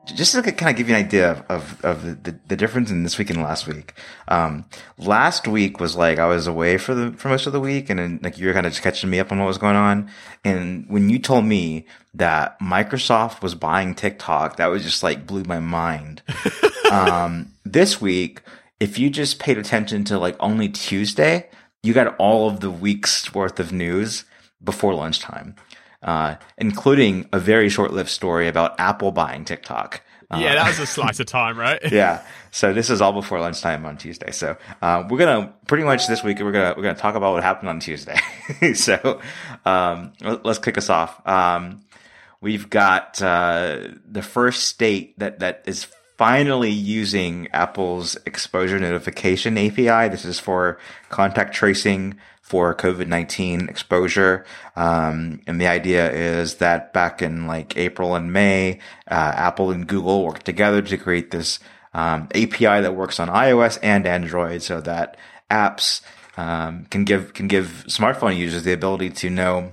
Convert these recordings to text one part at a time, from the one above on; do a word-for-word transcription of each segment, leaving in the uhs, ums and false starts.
just to kind of give you an idea of, of, of the, the difference in this week and last week. Um, last week was like, I was away for the, for most of the week, and then like you were kind of just catching me up on what was going on. And when you told me that Microsoft was buying TikTok, that was just like blew my mind. um, this week, if you just paid attention to like only Tuesday, you got all of the week's worth of news before lunchtime. Uh, including a very short-lived story about Apple buying TikTok. Uh, yeah, that was a slice of time, right? yeah. So this is all before lunchtime on Tuesday. So uh, we're gonna pretty much this week we're gonna we're gonna talk about what happened on Tuesday. so um, let's kick us off. Um, we've got uh, the first state that that is finally using Apple's exposure notification A P I. This is for contact tracing for COVID nineteen exposure. Um, and the idea is that back in like April and May, uh, Apple and Google worked together to create this um, A P I that works on iOS and Android, so that apps um, can give can give smartphone users the ability to know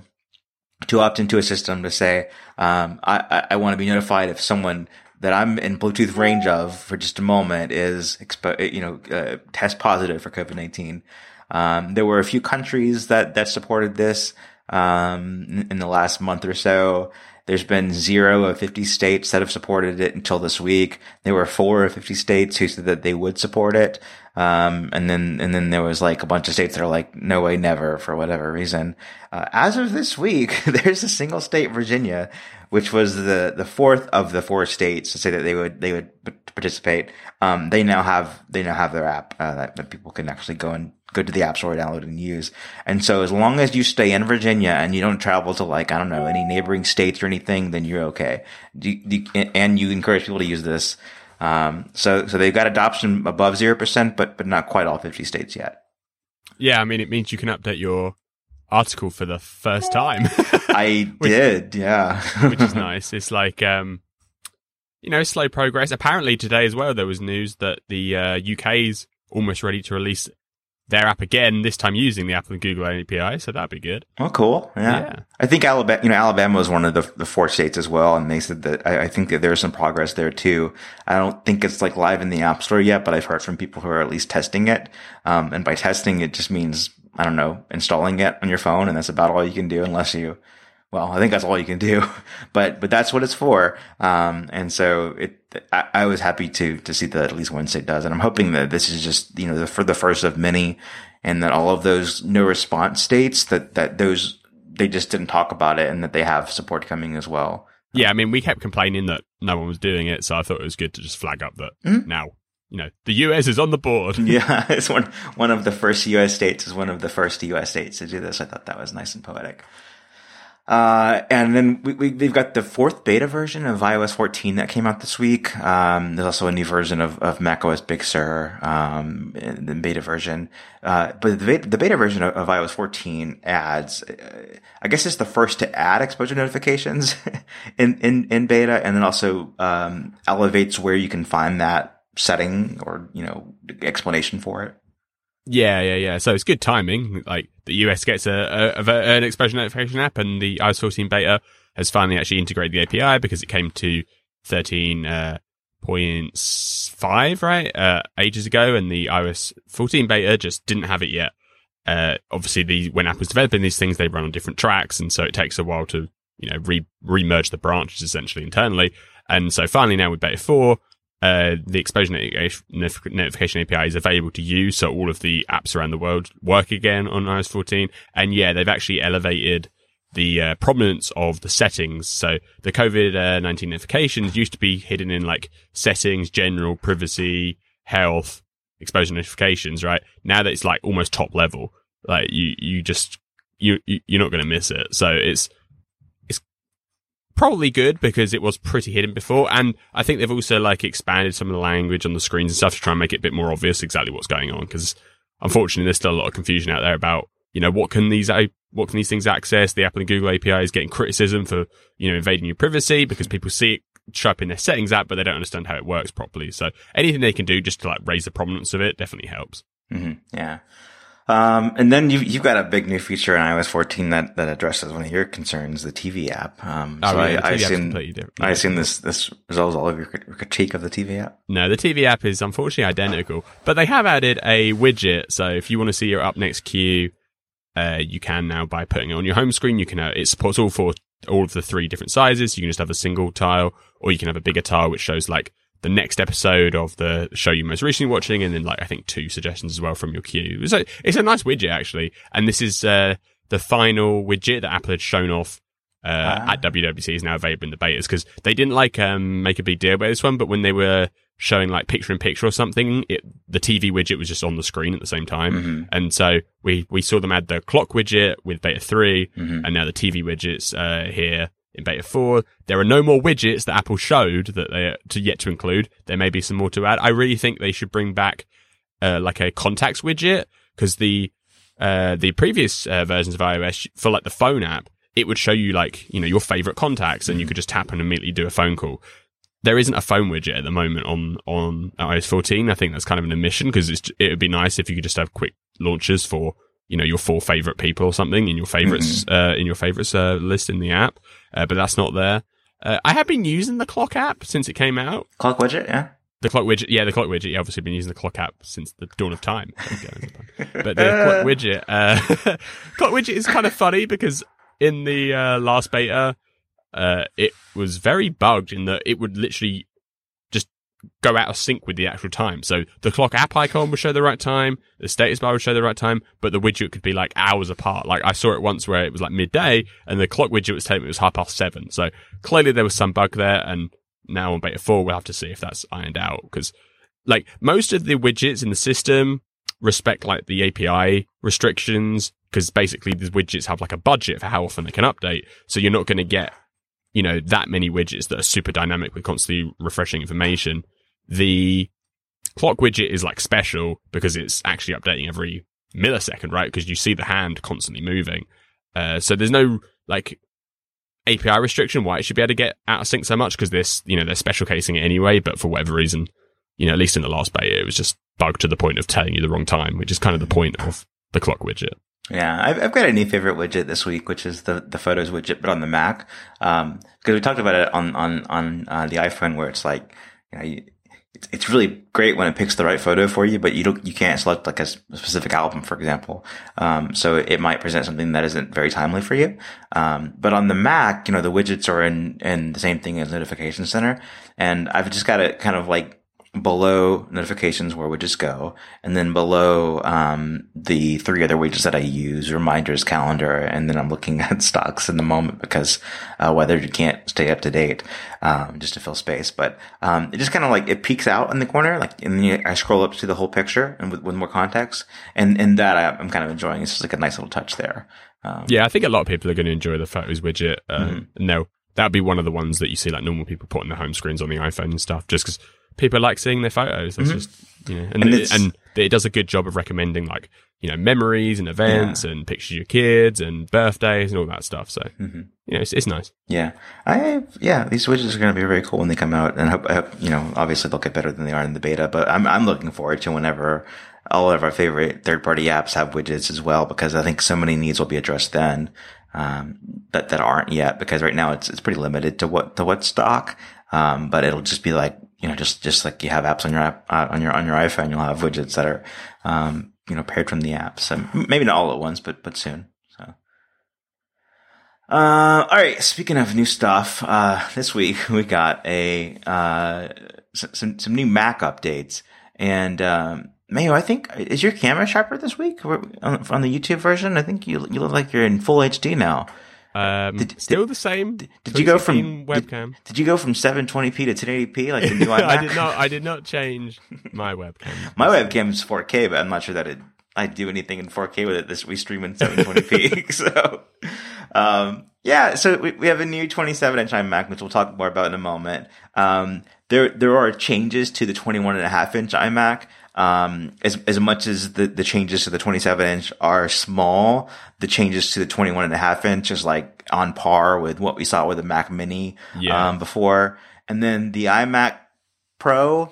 to opt into a system to say, um, I, I, I want to be notified if someone that I'm in Bluetooth range of for just a moment is, expo- you know, uh, test positive for COVID nineteen. Um, there were a few countries that, that supported this, um, in, in the last month or so. There's been zero of fifty states that have supported it until this week. There were four of fifty states who said that they would support it. Um, and then, and then there was like a bunch of states that are like, no way, never, for whatever reason. Uh, as of this week, there's a single state, Virginia, which was the, the fourth of the four states to say that they would, they would participate. Um, they now have, they now have their app, uh, that, that people can actually go and go to the App Store, download and use. And so as long as you stay in Virginia and you don't travel to like, I don't know, any neighboring states or anything, then you're okay. You, you, and you encourage people to use this. Um, so, so they've got adoption above zero percent, but, but not quite all fifty states yet. Yeah. I mean, it means you can update your article for the first time. I which, did. Yeah. which is nice. It's like, um, you know, slow progress. Apparently today as well, there was news that the, uh, U K's almost ready to release their app again, this time using the Apple and Google A P I, so that'd be good. Oh, cool. Yeah. yeah. I think Alabama, you know, Alabama was one of the, the four states as well, and they said that, I, I think that there's some progress there too. I don't think it's like live in the App Store yet, but I've heard from people who are at least testing it. Um, and by testing, it just means, I don't know, installing it on your phone, and that's about all you can do unless you, well, I think that's all you can do, but, but that's what it's for. Um, and so it, I, I was happy to, to see that at least one state does. And I'm hoping that this is just, you know, the, for the first of many, and that all of those no response states that, that those, they just didn't talk about it, and that they have support coming as well. Yeah. I mean, we kept complaining that no one was doing it. So I thought it was good to just flag up that mm-hmm. now, you know, the U S is on the board. Yeah. It's one, one of the first U S states is one of the first U S states to do this. I thought that was nice and poetic. Uh, and then we, we, we've got the fourth beta version of iOS fourteen that came out this week. Um, there's also a new version of, of macOS Big Sur, um, in the beta version. Uh, but the beta, the beta version of, of iOS fourteen adds, uh, I guess it's the first to add exposure notifications in, in, in beta, and then also, um, elevates where you can find that setting or, you know, explanation for it. Yeah, yeah, yeah. So it's good timing. Like the U S gets a, a, a an exposure notification app, and the iOS fourteen beta has finally actually integrated the A P I because it came to thirteen point five, right, uh, ages ago, and the iOS fourteen beta just didn't have it yet. Uh, obviously, the when Apple's developing these things, they run on different tracks, and so it takes a while to, you know, re re-merge the branches essentially internally. And so finally now with beta four, Uh, the exposure notification A P I is available to use, so all of the apps around the world work again on iOS fourteen. And yeah, they've actually elevated the uh, prominence of the settings. So the COVID nineteen notifications used to be hidden in like settings, general, privacy, health, exposure notifications, right? Now that it's like almost top level, like you, you just, you, you're not going to miss it. So it's, probably good because it was pretty hidden before, and I think they've also like expanded some of the language on the screens and stuff to try and make it a bit more obvious exactly what's going on, because unfortunately there's still a lot of confusion out there about, you know, what can these what can these things access. The Apple and Google A P I is getting criticism for, you know, invading your privacy because people see it show up in their settings app, but they don't understand how it works properly. So anything they can do just to like raise the prominence of it definitely helps. Mm-hmm. Yeah. Um, and then you've, you've got a big new feature in i O S fourteen that, that addresses one of your concerns, the T V app. Um, oh, so yeah, I, I assume, I assume this, this resolves all of your critique of the T V app. No, the T V app is unfortunately identical, but they have added a widget. So if you want to see your up next queue, uh, you can now by putting it on your home screen. You can, uh, it supports all four, all of the three different sizes. You can just have a single tile, or you can have a bigger tile, which shows like the next episode of the show you're most recently watching, and then like I think two suggestions as well from your queue. So it's a nice widget actually, and this is uh, the final widget that Apple had shown off uh, ah. at W W D C is now available in the betas, because they didn't like um, make a big deal about this one, but when they were showing like picture in picture or something, it, the T V widget was just on the screen at the same time, mm-hmm. and so we we saw them add the clock widget with beta three, mm-hmm. and now the T V widgets uh, here. In beta four, there are no more widgets that Apple showed that they are to yet to include. There may be some more to add. I really think they should bring back uh, like a contacts widget, because the uh, the previous uh, versions of iOS for like the phone app, it would show you like, you know, your favorite contacts, and you could just tap and immediately do a phone call. There isn't a phone widget at the moment on on i O S fourteen. I think that's kind of an omission, because it would be nice if you could just have quick launches for, you know, your four favorite people or something in your favorites, mm-hmm. uh, in your favorites uh, list in the app. Uh, but that's not there. Uh, I have been using the clock app since it came out. Clock widget, yeah. The clock widget, yeah, the clock widget. Yeah, obviously been using the clock app since the dawn of time. But the clock widget, uh, clock widget is kind of funny, because in the uh, last beta, uh, it was very bugged in that it would literally just go out of sync with the actual time. So the clock app icon would show the right time, the status bar would show the right time, but the widget could be like hours apart. Like I saw it once where it was like midday and the clock widget was telling me it was half past seven. So clearly there was some bug there, and now on beta four we'll have to see if that's ironed out, because like most of the widgets in the system respect like the A P I restrictions, because basically the widgets have like a budget for how often they can update. So you're not going to get, you know, that many widgets that are super dynamic with constantly refreshing information. The clock widget is like special because it's actually updating every millisecond, right? Because you see the hand constantly moving. Uh, so there's no like A P I restriction why it should be able to get out of sync so much, because this, you know, they're special casing it anyway. But for whatever reason, you know, at least in the last beta, it was just bugged to the point of telling you the wrong time, which is kind of the point of the clock widget. Yeah, I've, I've got a new favorite widget this week, which is the, the Photos widget, but on the Mac. Um, because we talked about it on, on, on, uh, the iPhone, where it's like, you know, you, it's, it's really great when it picks the right photo for you, but you don't, you can't select like a specific album, for example. Um, so it might present something that isn't very timely for you. Um, but on the Mac, you know, the widgets are in, in the same thing as Notification Center. And I've just got it kind of like below notifications where widgets go, and then below um the three other widgets that I use, reminders, calendar, and then I'm looking at stocks in the moment, because uh whether you can't stay up to date, um just to fill space. But um it just kind of like it peeks out in the corner, like, and then I scroll up to the whole picture and with, with more context, and and that I, I'm kind of enjoying. It's just like a nice little touch there. Um, yeah, I think a lot of people are going to enjoy the Photos widget. Um, mm-hmm. No, that'd be one of the ones that you see like normal people put on their home screens on the iPhone and stuff, just because people like seeing their photos. That's mm-hmm. just, you know, and, and, it, and it does a good job of recommending like, you know, memories and events, yeah. and pictures of your kids and birthdays and all that stuff. So, mm-hmm. you know, it's, it's nice. Yeah. I, yeah, these widgets are going to be very cool when they come out, and I hope, I hope, you know, obviously they'll get better than they are in the beta, but I'm, I'm looking forward to whenever all of our favorite third party apps have widgets as well, because I think so many needs will be addressed then, um, that, that aren't yet, because right now it's, it's pretty limited to what, to what's stock. Um, but it'll just be like, you know, just, just like you have apps on your app, uh, on your, on your iPhone, you'll have widgets that are, um, you know, paired from the app. So maybe not all at once, but, but soon. So, uh, all right. Speaking of new stuff, uh, this week we got a, uh, some, some new Mac updates, and, um, Mayo, I think, is your camera sharper this week on, on the YouTube version? I think you, you look like you're in full H D now. Um, did, still did, the same. Did, did you go from webcam? Did, did you go from seven twenty p to ten eighty p like the new iMac? I did not. I did not change my webcam. My webcam is four K, but I'm not sure that it. I do anything in four K with it. This we stream in seven twenty p. So, um, yeah. So we, we have a new twenty-seven inch iMac, which we'll talk more about in a moment. Um, there there are changes to the twenty-one and a half inch iMac. Um, as, as much as the, the changes to the twenty-seven inch are small, the changes to the twenty-one and a half inch is like on par with what we saw with the Mac Mini, yeah. um, before. And then the iMac Pro,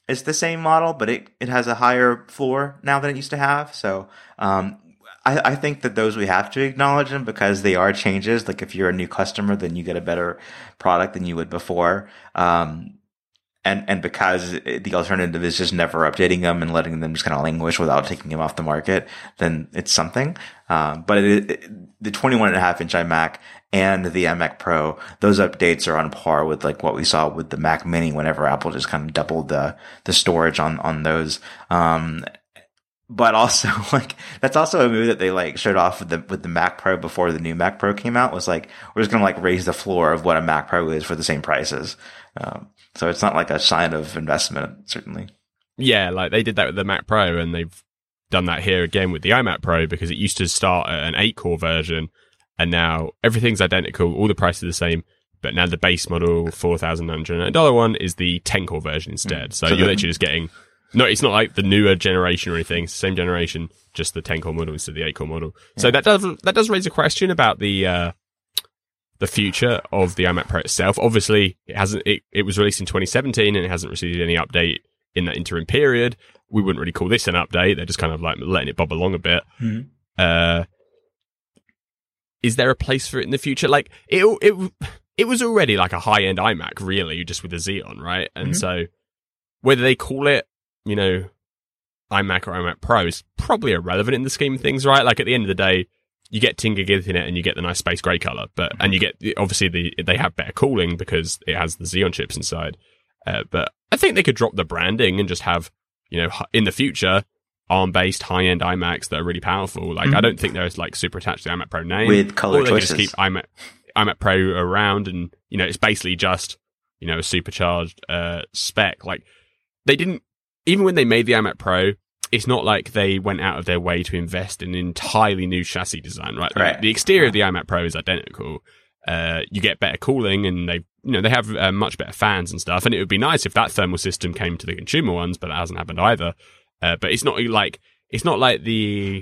it's the same model, but it, it has a higher floor now than it used to have. So, um, I, I think that those we have to acknowledge them because they are changes. Like if you're a new customer, then you get a better product than you would before. Um, and, and because the alternative is just never updating them and letting them just kind of languish without taking them off the market, then it's something. Um, but it, it, the twenty-one and a half inch iMac and the iMac Pro, those updates are on par with like what we saw with the Mac Mini whenever Apple just kind of doubled the, the storage on, on those. Um, but also like, that's also a move that they like showed off with the, with the Mac Pro before the new Mac Pro came out, was like, we're just going to like raise the floor of what a Mac Pro is for the same prices. Um, so it's not like a sign of investment, certainly. Yeah. Like they did that with the Mac Pro, and they've done that here again with the iMac Pro, because it used to start at an eight core version, and now everything's identical. All the prices are the same, but now the base model four thousand nine hundred dollars one is the ten core version instead. Mm. So, so you're the, literally just getting, no, it's not like the newer generation or anything. It's the same generation, just the ten core model instead of the eight core model. Yeah. So that does, that does raise a question about the, uh, the future of the iMac Pro itself. Obviously, it hasn't, it, it was released in twenty seventeen and it hasn't received any update in that interim period. We wouldn't really call this an update. They're just kind of like letting it bob along a bit. Mm-hmm. Uh, is there a place for it in the future? Like it, it, it was already like a high end iMac, really, just with the Xeon, right? And mm-hmm. so whether they call it, you know, iMac or iMac Pro is probably irrelevant in the scheme of things, right? Like at the end of the day, you get ten gig Ethernet and you get the nice space gray color, but and you get obviously the they have better cooling because it has the Xeon chips inside. Uh, but I think they could drop the branding and just have, you know, in the future, ARM-based high-end iMacs that are really powerful. Like, mm-hmm. I don't think they're like super attached to the iMac Pro name. With color or they choices. Just keep iMac, iMac Pro around, and you know, it's basically just, you know, a supercharged uh, spec. Like, they didn't, even when they made the iMac Pro, it's not like they went out of their way to invest in an entirely new chassis design, right? Right. The, the exterior of the iMac Pro is identical. Uh, you get better cooling, and they, you know, they have uh, much better fans and stuff. And it would be nice if that thermal system came to the consumer ones, but that hasn't happened either. Uh, but it's not like it's not like the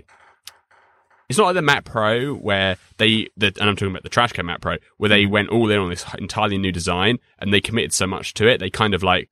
it's not like the Mac Pro where they, the, and I'm talking about the trash can Mac Pro, where they went all in on this entirely new design and they committed so much to it. They kind of like,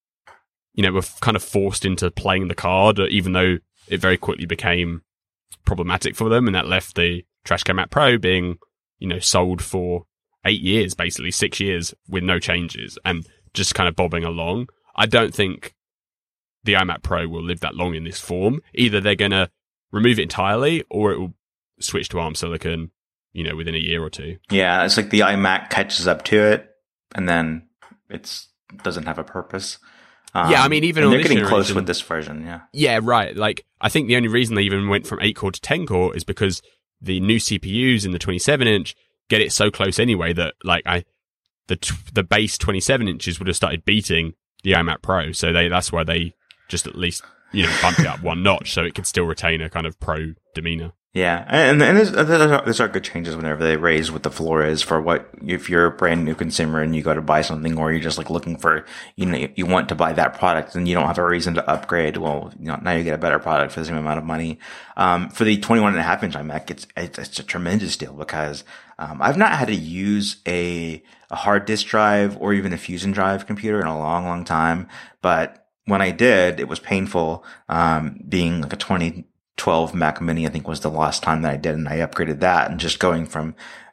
you know, were kind of forced into playing the card, even though it very quickly became problematic for them, and that left the trash can Mac Pro being, you know, sold for eight years, basically six years with no changes and just kind of bobbing along. I don't think the iMac Pro will live that long in this form. Either they're going to remove it entirely or it will switch to ARM silicon, you know, within a year or two. Yeah, it's like the iMac catches up to it and then it's doesn't have a purpose. Um, yeah, I mean, even and on they're this getting close generation, with this version, yeah. Yeah, right. Like, I think the only reason they even went from eight core to ten core is because the new C P Us in the twenty-seven inch get it so close anyway that, like, I the t- the base twenty-seven inches would have started beating the iMac Pro. So they that's why they just at least, you know, bumped it up one notch so it could still retain a kind of pro demeanor. Yeah, and and there's, there's are good changes whenever they raise what the floor is for what, if you're a brand new consumer and you go to buy something, or you're just like looking for, you know, you want to buy that product and you don't have a reason to upgrade. Well, you know, now you get a better product for the same amount of money. Um, for the twenty-one and a half inch iMac, it's, it's, it's a tremendous deal because, um, I've not had to use a, a hard disk drive or even a Fusion drive computer in a long, long time. But when I did, it was painful, um, being like a twenty twelve Mac Mini, I think was the last time that I did, and I upgraded that, and just going from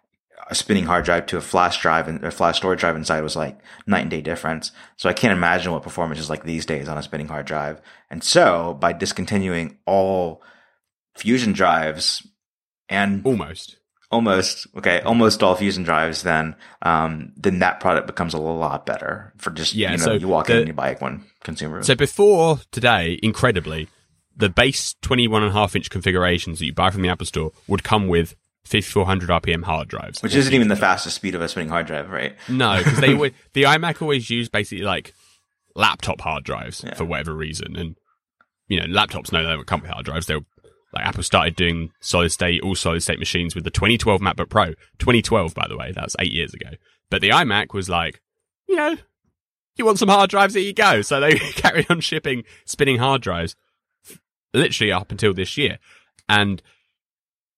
a spinning hard drive to a flash drive and a flash storage drive inside was like night and day difference. So I can't imagine what performance is like these days on a spinning hard drive. And so by discontinuing all Fusion drives and almost, almost, okay, almost all Fusion drives, then, um, then that product becomes a lot better for just, yeah, you know, so you walk the, in and you buy one consumer. So before today, incredibly, the base twenty-one and a half inch configurations that you buy from the Apple Store would come with fifty-four hundred R P M hard drives. Which isn't even the fastest speed of a spinning hard drive, right? No, because they would, the iMac always used basically like laptop hard drives yeah. for whatever reason. And, you know, laptops no, they don't come with hard drives. They were, like, Apple started doing solid state, all solid state machines with the twenty twelve MacBook Pro. twenty twelve, by the way, that was eight years ago. But the iMac was like, you know, you want some hard drives? There you go. So they carried on shipping spinning hard drives literally up until this year. And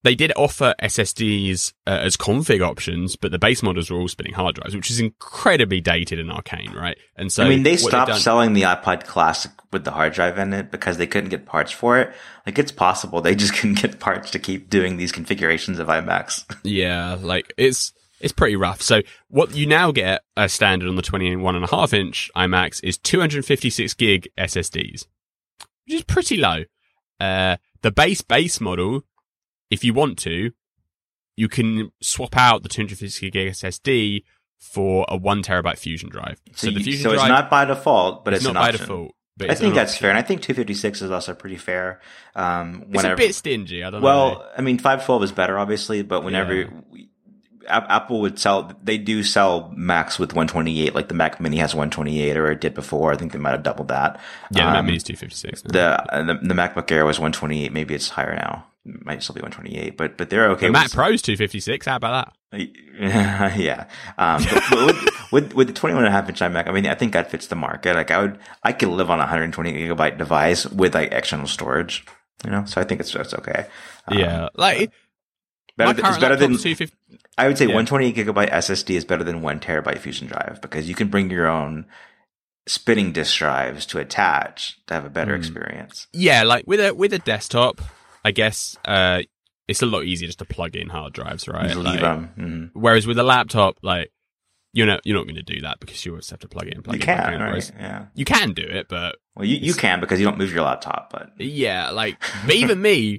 they did offer S S Ds uh, as config options, but the base models were all spinning hard drives, which is incredibly dated and arcane, right? And so I mean, they what stopped they've done- selling the iPod Classic with the hard drive in it because they couldn't get parts for it. Like, it's possible they just couldn't get parts to keep doing these configurations of iMacs. Yeah, like it's it's pretty rough. So what you now get as standard on the twenty-one and a half inch iMacs is two hundred fifty-six gig S S Ds, which is pretty low. Uh, the base base model, if you want to, you can swap out the two hundred fifty gig S S D for a one terabyte Fusion drive. So, So, the you, Fusion so drive it's not by default, but it's it's, not an by option. default. But I it's think an that's option. fair, and I think two fifty-six is also pretty fair. Um, It's whenever, a bit stingy. I don't know. well, I mean, five twelve is better, obviously, but whenever Yeah. we, A- Apple would sell, they do sell Macs with one twenty-eight, like the Mac Mini has one twenty-eight, or it did before. I think they might have doubled that. Yeah, the Um, Mac Mini's two fifty-six. now. The, uh, the the MacBook Air was one twenty-eight. Maybe it's higher now. It might still be one twenty-eight, but but they're okay. The with Mac Pro's two fifty-six. How about that? yeah. Um, but, but with, with, with the twenty-one and a half inch iMac, I mean, I think that fits the market. Like I would, I could live on a one hundred twenty gigabyte device with like external storage, you know, so I think it's, it's okay. Um, Yeah, like better, my th- current it's better than, laptop's two fifty. I would say yeah. one twenty gigabyte S S D is better than one terabyte Fusion drive because you can bring your own spinning disk drives to attach to have a better Mm. experience. Yeah, like with a with a desktop, I guess uh, it's a lot easier just to plug in hard drives, right? You Like, leave them. Mhm. Whereas with a laptop, like you're not you're not going to do that because you always have to plug it in. Plug You it in, plug can, it in, right? whereas Yeah. You can do it, but Well, you, you can because you don't move your laptop, but yeah, like but even me,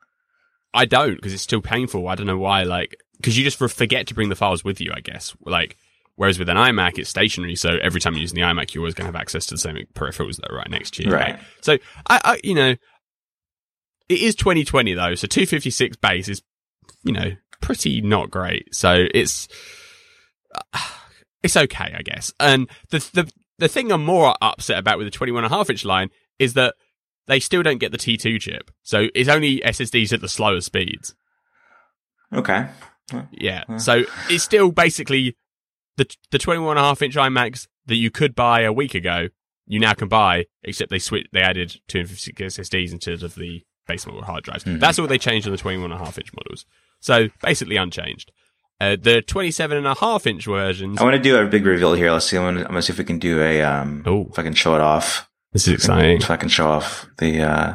I don't because it's still painful. I don't know why, like because you just forget to bring the files with you, I guess. Like whereas with an iMac, it's stationary, so every time you're using the iMac, you're always going to have access to the same peripherals that are right next to you, Right. right? So I, I, you know, it is twenty twenty though, so two fifty-six base is, you know, pretty not great. So it's uh, it's okay, I guess. And the the the thing I'm more upset about with the twenty-one and a half inch line is that they still don't get the T two chip, so it's only S S Ds at the slower speeds. okay. Yeah, Huh. so it's still basically the the twenty-one and a half inch iMacs that you could buy a week ago. You now can buy, except they switched. They added two hundred fifty S S Ds instead of the base model hard drives. Mhm. That's all they changed on the twenty-one and a half inch models. So basically unchanged. Uh, the twenty-seven and a half inch versions. I want to do a big reveal here. Let's see. I'm gonna, I'm gonna see if we can do a, um, Oh. if I can show it off. This is exciting. If I can show off the, uh,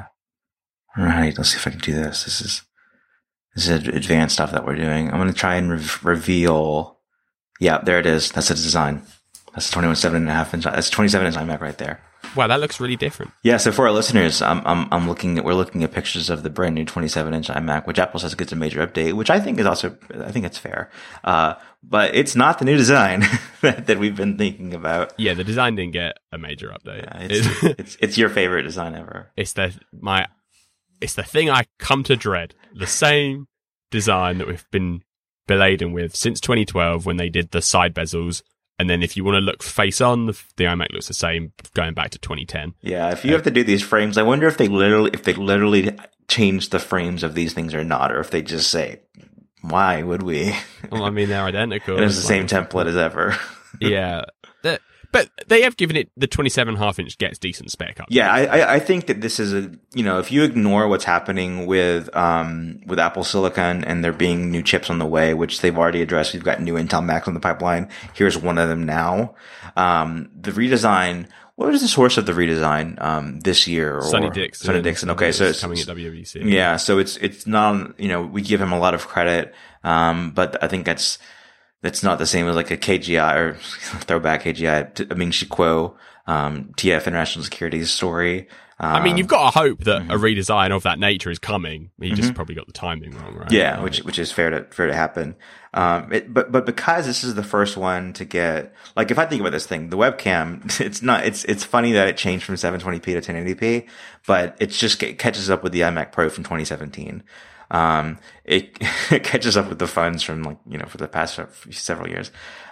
right. Let's see if I can do this. This is, this is advanced stuff that we're doing. I'm going to try and re- reveal. Yeah, there it is. That's the design. That's twenty-one seven and a half inch. That's twenty-seven inch iMac right there. Wow, that looks really different. Yeah. So for our listeners, I'm, I'm, I'm looking at, we're looking at pictures of the brand new twenty-seven inch iMac, which Apple says gets a major update, which I think is also, I think it's fair. Uh, but it's not the new design that, that we've been thinking about. Yeah, the design didn't get a major update. Yeah, it's, it's, it's your favorite design ever. It's the my it's the thing I come to dread. The same design that we've been beladen with since twenty twelve when they did the side bezels, and then if you want to look face on, the, the iMac looks the same going back to twenty ten. Yeah, if you have to do these frames, I wonder if they literally if they literally change the frames of these things or not, or if they just say, "Why would we?" Well, I mean they're identical. And it's the It's same like- template as ever. Yeah, The- but they have given it the twenty-seven half inch gets decent spec up. Yeah, I, I I think that this is a you know if you ignore what's happening with um with Apple Silicon and there being new chips on the way, which they've already addressed, we've got new Intel Macs on the pipeline. Here's one of them now. Um, the redesign. What was the source of the redesign um this year? Or, Sonny Dixon. Sonny Dixon. Okay, so it's coming at W W D C. Yeah, so it's it's not you know we give him a lot of credit, um, but I think that's that's not the same as like a K G I or throwback K G I. I mean, Chi Kuo, um, T F International Securities story. Um, I mean, you've got to hope that mhm. a redesign of that nature is coming. You just probably got the timing wrong, right? yeah, Like, which which is fair to fair to happen. Um, it, but but because this is the first one to get like if I think about this thing, the webcam, it's not it's it's funny that it changed from seven twenty p to ten eighty p, but it's just it catches up with the iMac Pro from twenty seventeen. Um, it, it catches up with the phones from like, you know, for the past several years.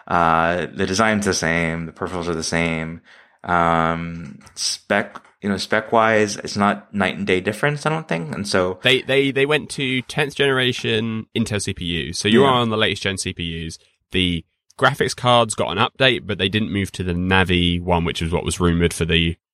Uh, the design's the same. The peripherals are the same. Um, spec, you know, spec wise, it's not night and day difference, I don't think. And so They they they went to tenth generation Intel C P U, so you're Yeah. on the latest gen C P Us. The graphics cards got an update, but they didn't move to the Navi one, which is what was rumored for the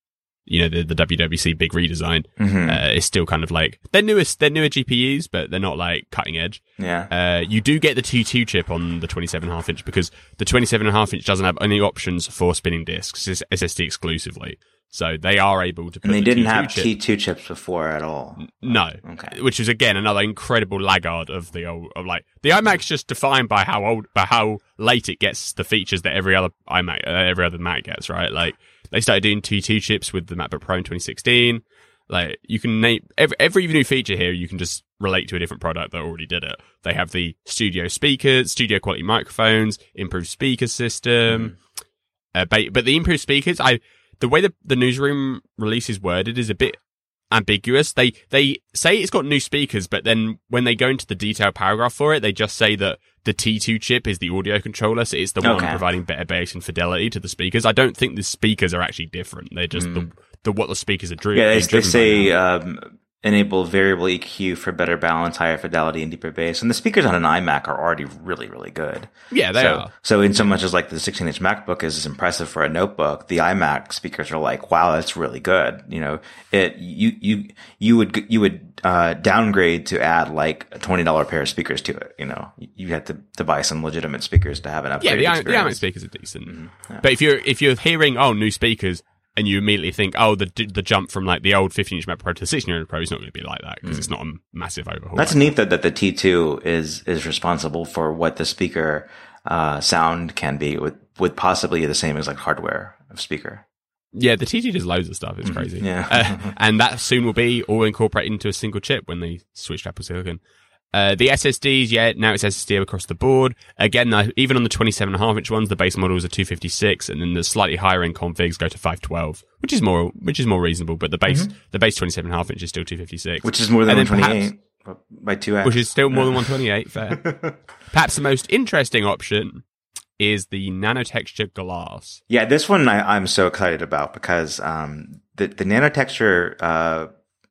you know, the, the W W C big redesign, Mm-hmm. uh, is still kind of like, they're newest, they're newer G P Us, but they're not like cutting edge. Yeah. Uh, you do get the T two chip on the twenty-seven and a half inch because the twenty-seven and a half inch doesn't have any options for spinning disks. It's S S D exclusively. So they are able to put And they the didn't T two have chip. T two chips before at all. No. Okay. Which is again another incredible laggard of the old, of like, the iMac's just defined by how old, by how late it gets the features that every other iMac, uh, every other Mac gets, right? Like, they started doing T two chips with the MacBook Pro in twenty sixteen. Like, you can name, every, every new feature here, you can just relate to a different product that already did it. They have the studio speakers, studio quality microphones, improved speaker system, mm. uh, but, but the improved speakers, I, the way the, the newsroom release is worded is a bit ambiguous. They they say it's got new speakers, but then when they go into the detailed paragraph for it, they just say that the T two chip is the audio controller, so it's the one Okay. providing better bass and fidelity to the speakers. I don't think the speakers are actually different. They're just mm. the the what the speakers are driven. Yeah, they, they say um, enable variable E Q for better balance, higher fidelity, and deeper bass. And the speakers on an iMac are already really, really good. Yeah, they so, are. So in so much as like the sixteen inch MacBook is impressive for a notebook, the iMac speakers are like, wow, that's really good. You know, it you you you would you would uh, downgrade to add like a twenty dollar pair of speakers to it. You know, you had to, to buy some legitimate speakers to have an upgrade. Yeah, the, the experience. iMac speakers are decent. Mm-hmm. Yeah. But if you're if you're hearing oh new speakers, and you immediately think, oh, the the jump from like the old fifteen inch Mac Pro to the sixteen inch Pro is not going to be like that because mm. it's not a massive overhaul. That's neat that, that the T two is is responsible for what the speaker uh, sound can be with, with possibly the same as like hardware of speaker. Yeah, the T two does loads of stuff. It's crazy. Yeah. uh, and that soon will be all incorporated into a single chip when they switch to Apple Silicon. Uh, the S S Ds, yeah, now it's S S D across the board. Again, though, even on the twenty-seven and a half inch ones, the base models are two fifty-six, and then the slightly higher end configs go to five twelve, which is more, which is more reasonable. But the base, mm-hmm. the base twenty-seven and a half inch is still two fifty-six, which is more than one twenty-eight by two X, which is still more than one twenty-eight. Fair. Perhaps the most interesting option is the nanotexture glass. Yeah, this one I, I'm so excited about because um, the the nanotexture uh,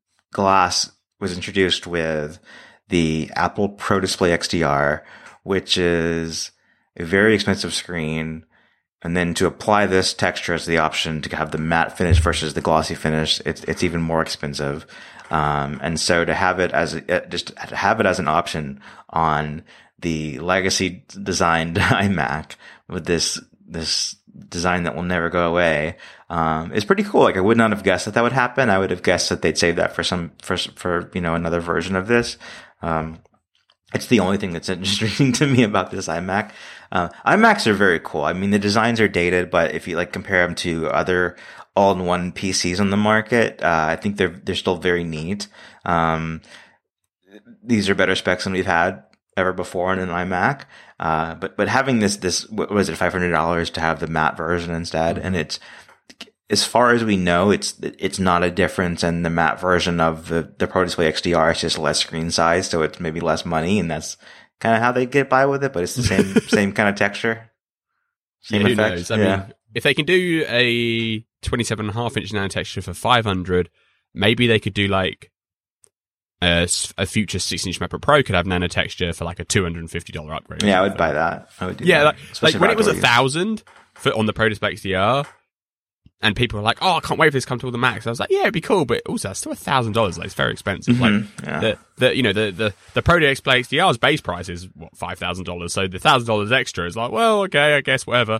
glass was introduced with the Apple Pro Display X D R, which is a very expensive screen. And then to apply this texture as the option to have the matte finish versus the glossy finish, it's, it's even more expensive. Um, and so to have it as a, just to have it as an option on the legacy designed iMac with this, this design that will never go away, um, is pretty cool. Like I would not have guessed that that would happen. I would have guessed that they'd save that for some, for, for, you know, another version of this. Um, it's the only thing that's interesting to me about this iMac. Uh, iMacs are very cool. I mean, the designs are dated, but if you like compare them to other all-in-one P Cs on the market, uh, I think they're, they're still very neat. Um, these are better specs than we've had ever before in an iMac. Uh, but, but having this, this, what was it, five hundred dollars to have the matte version instead. And it's, as far as we know, it's it's not a difference in the matte version of the, the Pro Display X D R. It's just less screen size, so it's maybe less money, and that's kind of how they get by with it. But it's the same same kind of texture, same yeah, who effect. knows? I yeah. mean, if they can do a twenty-seven and a half inch nanotexture for five hundred, maybe they could do like a, a future sixteen inch MacBook Pro could have nanotexture for like a two hundred fifty dollars upgrade. Yeah, I would buy that. I would do yeah, that. like, like when it was a thousand for on the Pro Display X D R. And people are like, "Oh, I can't wait for this to come to all the Macs." I was like, "Yeah, it'd be cool, but also it's still a thousand dollars. Like, it's very expensive. Mm-hmm. Like yeah. the, the, you know, the the the Pro Display X D R's base price is what five thousand dollars. So the thousand dollars extra is like, well, okay, I guess whatever.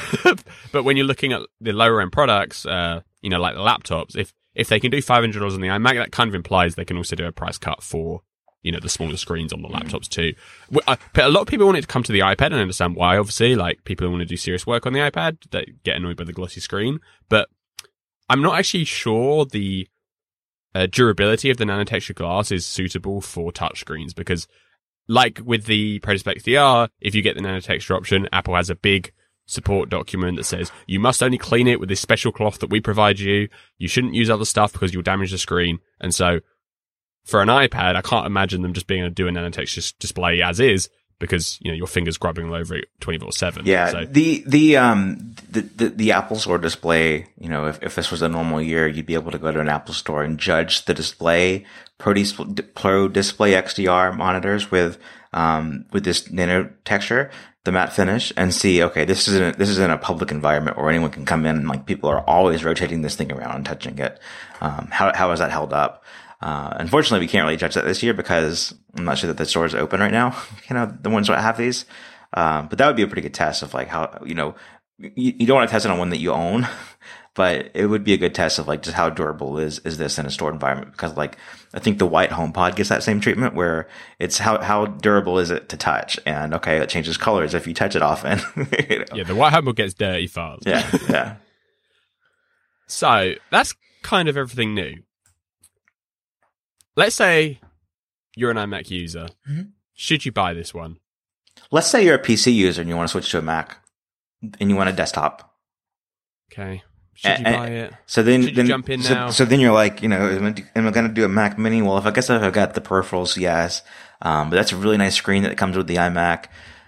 But when you're looking at the lower end products, uh, you know, like the laptops, if if they can do five hundred dollars on the iMac, that kind of implies they can also do a price cut for, you know, the smaller screens on the laptops too. But a lot of people want it to come to the iPad, and I understand why. Obviously, like people want to do serious work on the iPad, they get annoyed by the glossy screen, but I'm not actually sure the uh, durability of the nanotexture glass is suitable for touchscreens because, like with the Pro Display X D R, if you get the nanotexture option, Apple has a big support document that says you must only clean it with this special cloth that we provide you. You shouldn't use other stuff because you'll damage the screen. And so, for an iPad, I can't imagine them just being able to do a nanotexture display as is. Because, you know, your fingers grubbing all over it twenty-four seven. Yeah. So. The, the, um, the, the, the Apple Store display, you know, if, if this was a normal year, you'd be able to go to an Apple Store and judge the display, Pro, Dis- Pro Display X D R monitors with, um, with this nano texture, the matte finish, and see, okay, this isn't, this isn't a public environment where anyone can come in and like people are always rotating this thing around and touching it. Um, how, how is that held up? Uh, unfortunately, we can't really judge that this year because I'm not sure that the store is open right now. You know, the ones that have these. Um, but that would be a pretty good test of like how, you know, you, you don't want to test it on one that you own, but it would be a good test of like just how durable is, is this in a stored environment? Because like, I think the white HomePod gets that same treatment where it's how, how durable is it to touch? And okay, it changes colors if you touch it often. You know? Yeah, the white HomePod gets dirty fast. Yeah, yeah. So that's kind of everything new. Let's say you're an iMac user. Mm-hmm. Should you buy this one? Let's say you're a P C user and you want to switch to a Mac and you want a desktop. Okay. Should you and, buy it? So then, Should then you jump in so, now? So then you're like, you know, am I going to do a Mac Mini? Well, if I guess if I've got the peripherals, yes. Um, but that's a really nice screen that comes with the iMac.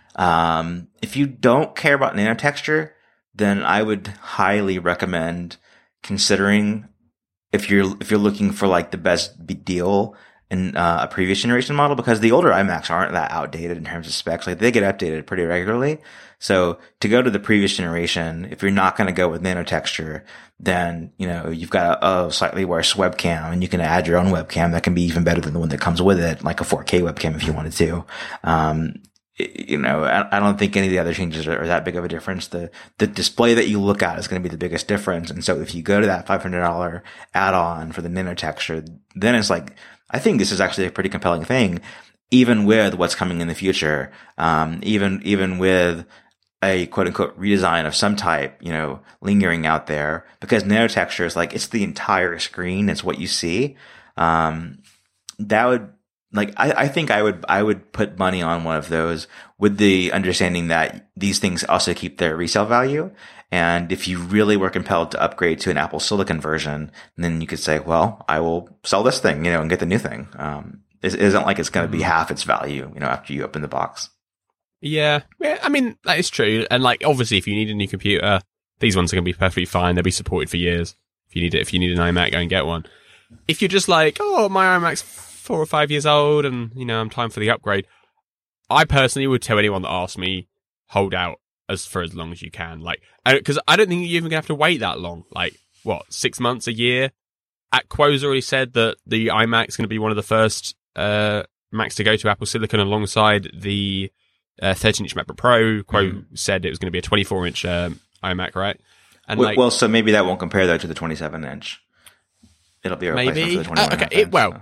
Um, if you don't care about nano texture, then I would highly recommend considering if you're if you're looking for like the best deal in uh, a previous generation model, because the older iMacs aren't that outdated in terms of specs. Like they get updated pretty regularly. So to go to the previous generation, if you're not going to go with nano texture, then, you know, you've got a, a slightly worse webcam and you can add your own webcam that can be even better than the one that comes with it, like a four K webcam if you wanted to. Um, you know, I, I don't think any of the other changes are, are that big of a difference. The, the display that you look at is going to be the biggest difference. And so if you go to that five hundred dollars add-on for the nano texture, then it's like, I think this is actually a pretty compelling thing, even with what's coming in the future. Um, even, even with a quote unquote redesign of some type, you know, lingering out there, because nano texture is like, it's the entire screen. It's what you see. Um, that would, like, I, I think I would, I would put money on one of those with the understanding that these things also keep their resale value. And if you really were compelled to upgrade to an Apple Silicon version, then you could say, well, I will sell this thing, you know, and get the new thing. Um, it isn't like it's going to be half its value, you know, after you open the box. Yeah. Yeah. I mean, that is true. And like, obviously, if you need a new computer, these ones are going to be perfectly fine. They'll be supported for years. If you need it, if you need an iMac, go and get one. If you're just like, oh, my iMac's four or five years old and, you know, I'm time for the upgrade, I personally would tell anyone that asks me, hold out as for as long as you can. Like, because I, I don't think you're even going to have to wait that long. Like, what, six months, a year? Quo's already said that the iMac's going to be one of the first uh, Macs to go to Apple Silicon alongside the uh, thirteen inch MacBook Pro. Quo mm. said it was going to be a twenty-four inch um, iMac, right? And well, like, well, so maybe that won't compare though to the twenty-seven inch. It'll be a replacement maybe for the twenty-one uh, okay. inch. It, well,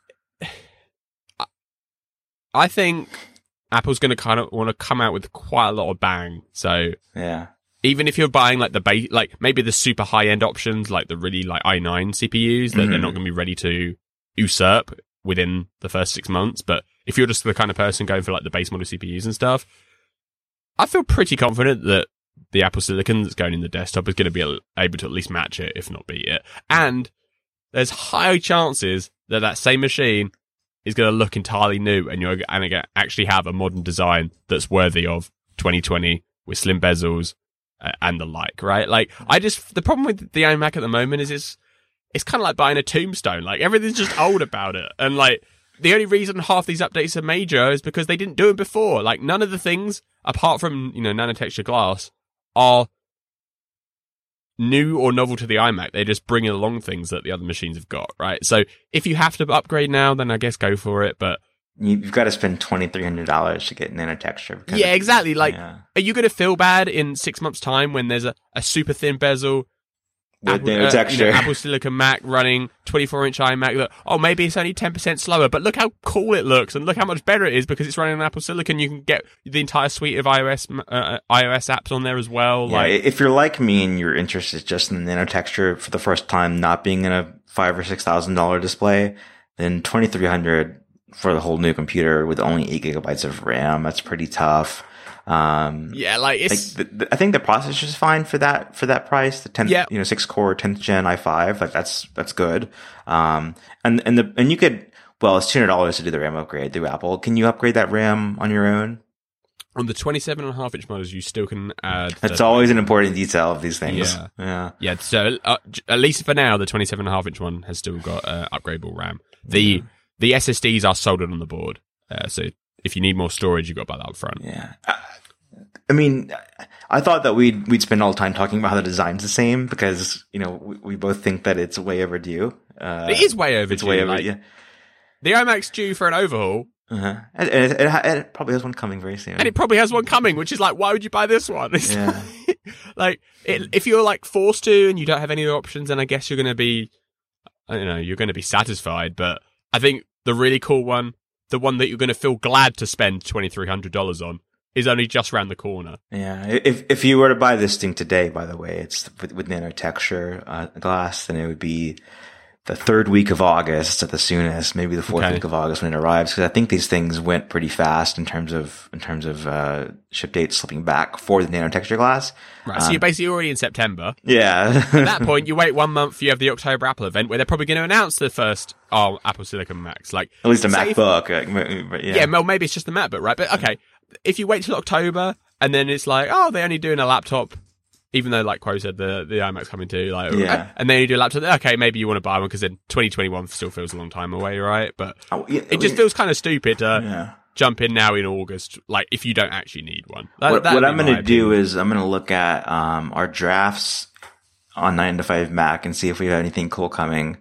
so. I think Apple's going to kind of want to come out with quite a lot of bang. So yeah, even if you're buying like the base, like maybe the super high end options, like the really like i nine C P Us that mm-hmm. they're not going to be ready to usurp within the first six months. But if you're just the kind of person going for like the base model C P Us and stuff, I feel pretty confident that the Apple Silicon that's going in the desktop is going to be able to at least match it, if not beat it. And there's high chances that that same machine is going to look entirely new and you're going to actually have a modern design that's worthy of twenty twenty with slim bezels uh, and the like, right? Like, I just, the problem with the iMac at the moment is it's, it's kind of like buying a tombstone. Like, everything's just old about it. And like, the only reason half these updates are major is because they didn't do it before. Like, none of the things, apart from, you know, nanotexture glass, are new or novel to the iMac. They're just bringing along things that the other machines have got, right? So if you have to upgrade now, then I guess go for it. But you've got to spend twenty-three hundred dollars to get nanotexture. Yeah, exactly. Like, yeah. Are you going to feel bad in six months' time when there's a, a super thin bezel with Apple, nanotexture, uh, you know, Apple Silicon Mac running twenty-four inch iMac that, oh, maybe it's only ten percent slower, but look how cool it looks and look how much better it is because it's running on Apple Silicon. You can get the entire suite of iOS uh, iOS apps on there as well. Yeah, like, if you're like me and your interest is just in the nanotexture for the first time, not being in a five or six thousand dollar display, then twenty-three hundred for the whole new computer with only eight gigabytes of RAM, that's pretty tough. Um, yeah, like it's. Like the, the, I think the processor's fine for that for that price. The ten, yeah. you know, six core tenth gen i five, like that's that's good. Um, and and the and you could well, it's two hundred dollars to do the RAM upgrade through Apple. Can you upgrade that RAM on your own? On the twenty-seven and a half inch models, you still can add. That's always an important detail of these things. Yeah, yeah. yeah so uh, at least for now, the twenty-seven and a half inch one has still got uh, upgradable RAM. The mm. the S S Ds are soldered on the board, uh, so if you need more storage, you've got to buy that up front. Yeah. I mean, I thought that we'd we'd spend all the time talking about how the design's the same because, you know, we, we both think that it's way overdue. Uh, it is way overdue. It's way overdue. Like, yeah. The iMac's due for an overhaul. Uh-huh. And, and it, it, it probably has one coming very soon. And it probably has one coming, which is like, why would you buy this one? It's yeah. like, it, if you're like forced to and you don't have any other options, then I guess you're going to be, I don't know, you're going to be satisfied. But I think the really cool one, the one that you're going to feel glad to spend twenty-three hundred dollars on, is only just around the corner. Yeah. If if you were to buy this thing today, by the way, it's with, with nanotexture uh, glass, then it would be the third week of August at the soonest, maybe the fourth Okay. week of August when it arrives. Because I think these things went pretty fast in terms of in terms of uh, ship dates slipping back for the nanotexture glass. Right. So Um, you're basically already in September. Yeah. At that point, you wait one month, you have the October Apple event where they're probably going to announce the first oh, Apple Silicon Macs. Like, At least a say if- MacBook. like, m- m- yeah. Yeah, well, maybe it's just the MacBook, right? But okay, if you wait till October and then it's like, oh, they're only doing a laptop, even though, like Quo said, the the iMac's coming too, like, Yeah. and then you do a laptop. Okay, maybe you want to buy one because then twenty twenty-one still feels a long time away, right? But Oh, yeah, it just feels kind of stupid to Yeah. jump in now in August, like if you don't actually need one. That, What, that'd what be I'm my going to do opinion. is I'm going to look at um, our drafts on nine to five Mac and see if we have anything cool coming.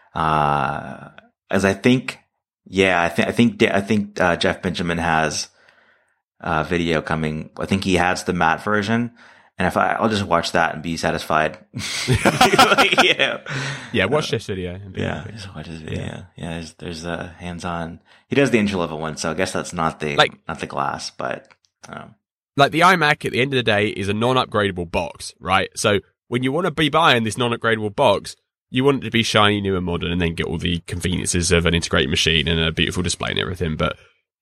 Uh, as I think, yeah, I think I think I think uh, Jeff Benjamin has a video coming. I think he has the matte version, and if I, I'll just watch that and be satisfied. Like, you know. yeah, watch this video. And be Yeah, happy. just watch his video. Yeah, yeah there's there's a hands-on. He does the entry level one, so I guess that's not the Like- not the glass, but um, Like the iMac at the end of the day is a non-upgradable box, right? So when you want to be buying this non-upgradable box, you want it to be shiny, new and modern and then get all the conveniences of an integrated machine and a beautiful display and everything. But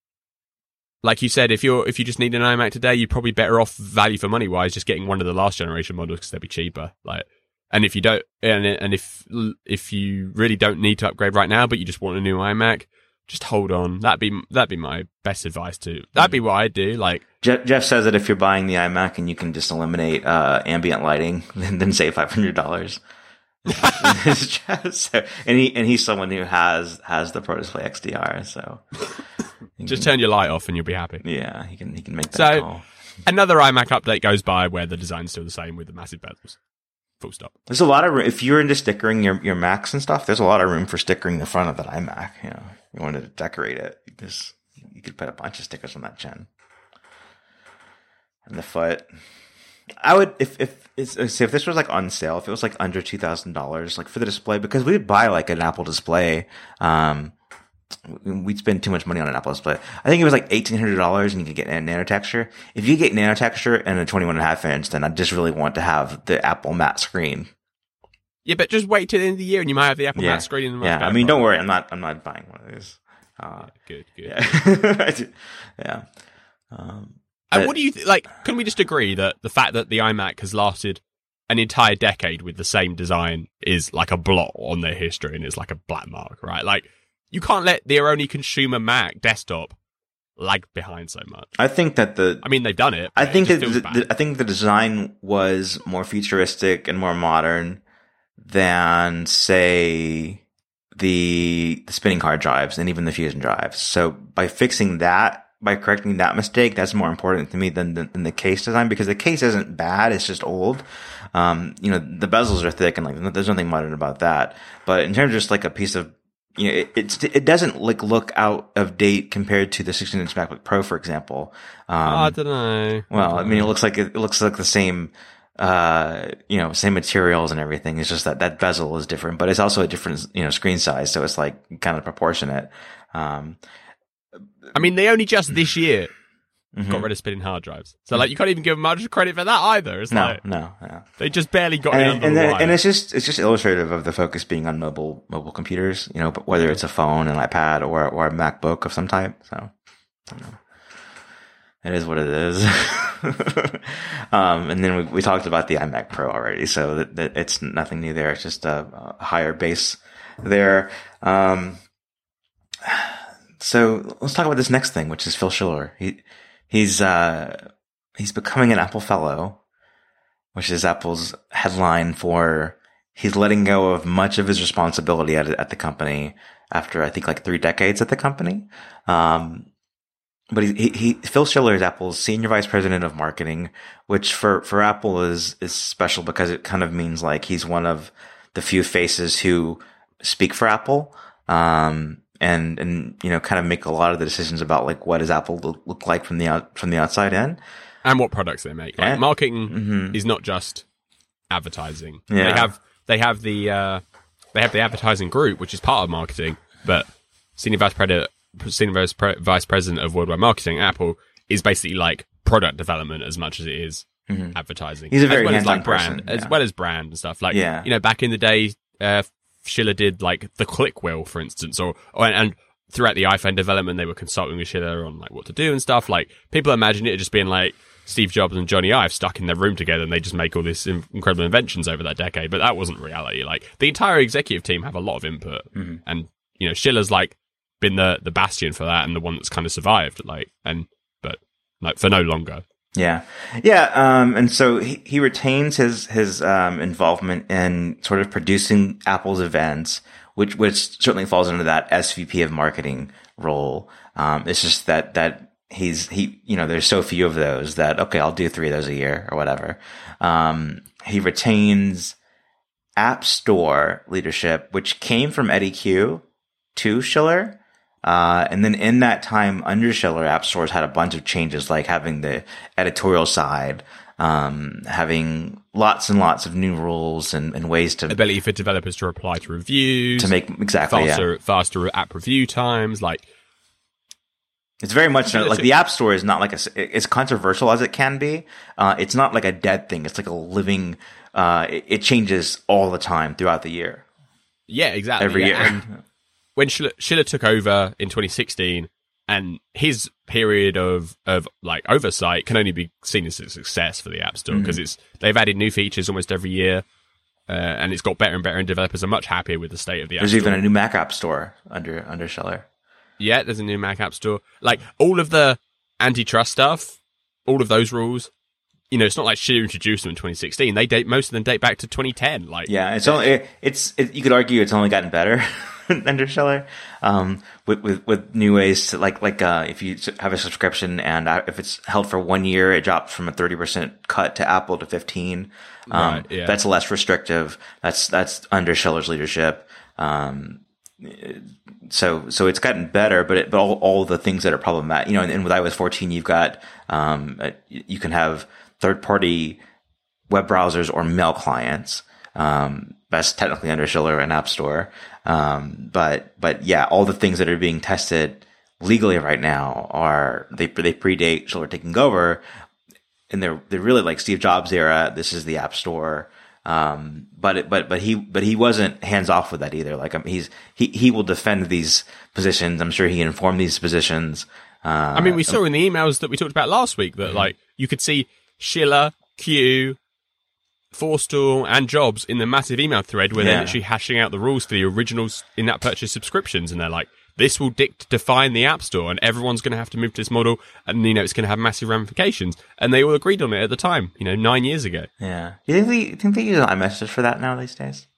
like you said, if you're, if you just need an iMac today, you're probably better off value for money wise, just getting one of the last generation models because they'll be cheaper. Like, and if you don't, and, and if, if you really don't need to upgrade right now, but you just want a new iMac, just hold on. That'd be, that'd be my best advice too. That'd be what I'd do. Like, Jeff, Jeff says that if you're buying the iMac and you can just eliminate uh, ambient lighting, then, then save five hundred dollars. so, and he and he's someone who has has the Pro Display X D R, so just turn your light off and you'll be happy. yeah, he can he can make that So- call. Another iMac update goes by where the design's still the same with the massive bezels. Full stop. There's a lot of room, if you're into stickering your your Macs and stuff. There's a lot of room for stickering the front of that iMac. You know, you wanted to decorate it, you just you could put a bunch of stickers on that chin and the foot. I would if if it's, if this was like on sale, if it was like under two thousand dollars, like for the display, because we'd buy like an Apple display, um, we'd spend too much money on an Apple display. I think it was like eighteen hundred dollars, and you could get a nanotexture. If you get nanotexture and a twenty-one and a half inch, then I just really want to have the Apple matte screen. Yeah, but just wait till the end of the year and you might have the Apple Yeah. Mac screen. And Yeah, I mean, don't worry, I'm not I'm not buying one of these. Uh, Good, good. yeah, yeah. Um, And but- what do you th- like? Can we just agree that the fact that the iMac has lasted an entire decade with the same design is like a blot on their history and it's like a black mark, right? Like, you can't let their only consumer Mac desktop lag behind so much. I think that the I mean, they've done it. I but think it that just the, feels bad. the, I think the design was more futuristic and more modern than, say, the, the spinning hard drives and even the Fusion drives. So by fixing that, by correcting that mistake, that's more important to me than, than, than the case design, because the case isn't bad. It's just old. Um, you know, the bezels are thick and like, there's nothing modern about that. But in terms of just like a piece of, you know, it, it's, it doesn't like look out of date compared to the sixteen inch MacBook Pro, for example. Um, I don't know. well, I mean, it looks like it, it looks like the same, uh, you know, same materials and everything. It's just that that bezel is different, but it's also a different, you know, screen size. So it's like kind of proportionate. Um, I mean, they only just this year mhm. got rid of spinning hard drives. So, like, you can't even give them much credit for that either. It's No, like, no, no. they just barely got it And, under and, the then, wire. and it's just, it's just illustrative of the focus being on mobile, mobile computers, you know, but whether it's a phone, an iPad, or, or a MacBook of some type. So, I don't know. It is what it is. um, and then we, we talked about the iMac Pro already, so that, that it's nothing new there. It's just a, a higher base there. Um, so let's talk about this next thing, which is Phil Schiller. He, he's, uh, he's becoming an Apple Fellow, which is Apple's headline for he's letting go of much of his responsibility at, at the company after, I think, like three decades at the company. Um, but he, he, he Phil Schiller is Apple's senior vice president of marketing, which for, for Apple is, is special because it kind of means like he's one of the few faces who speak for Apple, um, and, and, you know, kind of make a lot of the decisions about like what does Apple look, look like from the out, from the outside in. And what products they make. Like yeah. marketing mm-hmm. is not just advertising. Yeah. They have, they have the, uh, they have the advertising group, which is part of marketing, but senior vice president, senior vice, pre- vice president of worldwide marketing, Apple, is basically like product development as much as it is mm-hmm. advertising. He's a very as well as hands-on like brand, person, yeah. as well as brand and stuff. Like, yeah. you know, back in the day, uh, Schiller did like the click wheel, for instance, or, or and throughout the iPhone development, they were consulting with Schiller on like what to do and stuff. Like people imagine it just being like Steve Jobs and Johnny Ive stuck in their room together and they just make all these incredible inventions over that decade. But that wasn't reality. Like the entire executive team have a lot of input, mm-hmm. and you know Schiller's like been the the bastion for that and the one that's kind of survived. Like and but like for no longer. Yeah, yeah, um, and so he, he retains his his um, involvement in sort of producing Apple's events, which which certainly falls into that S V P of marketing role. Um, it's just that that he's he you know there's so few of those that okay I'll do three of those a year or whatever. Um, he retains App Store leadership, which came from Eddie Q to Schiller. Uh, and then in that time under Schiller, App Stores had a bunch of changes, like having the editorial side, um, having lots and lots of new rules and, and ways to ability for developers to reply to reviews, to make exactly faster, yeah. faster app review times. Like it's very much like the App Store is not like a, as controversial as it can be. Uh, it's not like a dead thing. It's like a living. Uh, it, it changes all the time throughout the year. Yeah, exactly. Every yeah. year. And when Schiller, Schiller took over in twenty sixteen, and his period of, of like oversight can only be seen as a success for the App Store because mm-hmm. it's they've added new features almost every year, uh, and it's got better and better, and developers are much happier with the state of the App There's Store. There's even a new Mac App Store under under Schiller. Yeah, there's a new Mac App Store. Like all of the antitrust stuff, all of those rules. You know, it's not like Schiller introduced them in twenty sixteen. They date most of them date back to twenty ten. Like, yeah, it's only it, it's it, you could argue it's only gotten better under Schiller, um, with, with with new ways to like like uh, if you have a subscription and if it's held for one year, it drops from a thirty percent cut to Apple to fifteen. Um, right, yeah. That's less restrictive. That's that's under Schiller's leadership. Um, so so it's gotten better, but it, but all all the things that are problematic, you know, and, and with i O S fourteen, you've got um, you can have third-party web browsers or mail clients. Um, that's technically under Schiller and App Store. Um, but, but yeah, all the things that are being tested legally right now are, they, they predate Schiller taking over, and they're, they're really like Steve Jobs era. This is the App Store. Um, but, it, but, but he, but he wasn't hands off with that either. Like, I mean, he's, he, he will defend these positions. I'm sure he informed these positions. Uh, I mean, we saw in the emails that we talked about last week that, mm-hmm. like, you could see Schiller, Q, Forstall, and Jobs in the massive email thread where yeah. they're literally hashing out the rules for the originals in-app purchase subscriptions, and they're like, this will dict- define the App Store, and everyone's going to have to move to this model, and, you know, it's going to have massive ramifications. And they all agreed on it at the time, you know, nine years ago. Yeah. Do you think they, think they use iMessage for that now these days?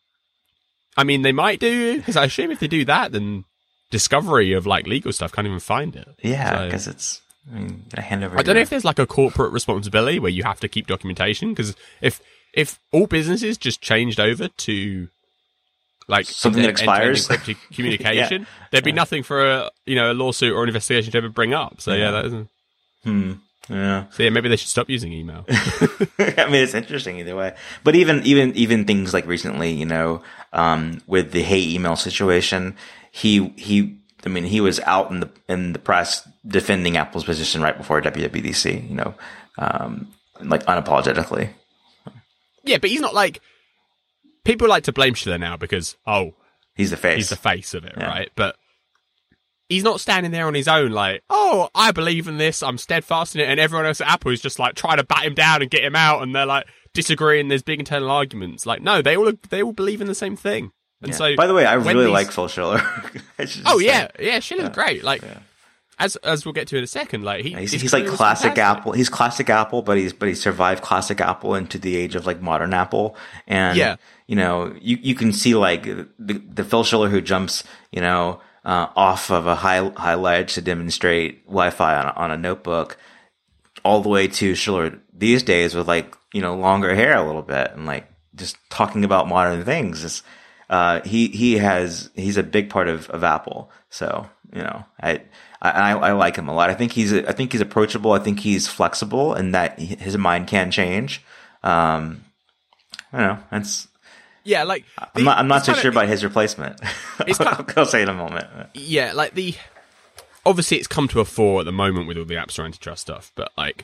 I mean, they might do, because I assume if they do that, then Discovery of, like, legal stuff can't even find it. Yeah, because so. it's... I mean, gotta hand over I don't know if there's like a corporate responsibility where you have to keep documentation, because if if all businesses just changed over to like something that expires encrypted communication, yeah. there'd be yeah. nothing for a you know a lawsuit or an investigation to ever bring up. So yeah, yeah that is. Hmm. Yeah. So yeah, maybe they should stop using email. I mean, it's interesting either way. But even even even things like recently, you know, um, with the Hey email situation, he he. I mean, he was out in the in the press defending Apple's position right before W W D C, you know, um, like unapologetically. Yeah, but he's not like people like to blame Schiller now because oh, he's the face, he's the face of it, yeah. right? But he's not standing there on his own, like oh, I believe in this, I'm steadfast in it, and everyone else at Apple is just like trying to bat him down and get him out, and they're like disagreeing. There's big internal arguments. Like no, they all they all believe in the same thing. And yeah. so, by the way, I really these... like Phil Schiller. oh yeah, yeah, Schiller's yeah. great. Like, yeah. as as we'll get to in a second, like he, yeah, he's, he's like classic Apple. He's classic Apple, but he's but he survived classic Apple into the age of like modern Apple. And yeah. you know, you you can see like the the Phil Schiller who jumps, you know, uh, off of a high high ledge to demonstrate Wi-Fi on a, on a notebook, all the way to Schiller these days with like you know longer hair a little bit and like just talking about modern things. It's, uh, he he has he's a big part of, of Apple. So you know I, I I like him a lot. I think he's I think he's approachable. I think he's flexible and that his mind can change. Um, I don't know. That's yeah. Like the, I'm not, I'm not so kinda, sure about his replacement. It's kind of, I'll say in a moment. Yeah, like the obviously it's come to a fore at the moment with all the App Store antitrust stuff, but like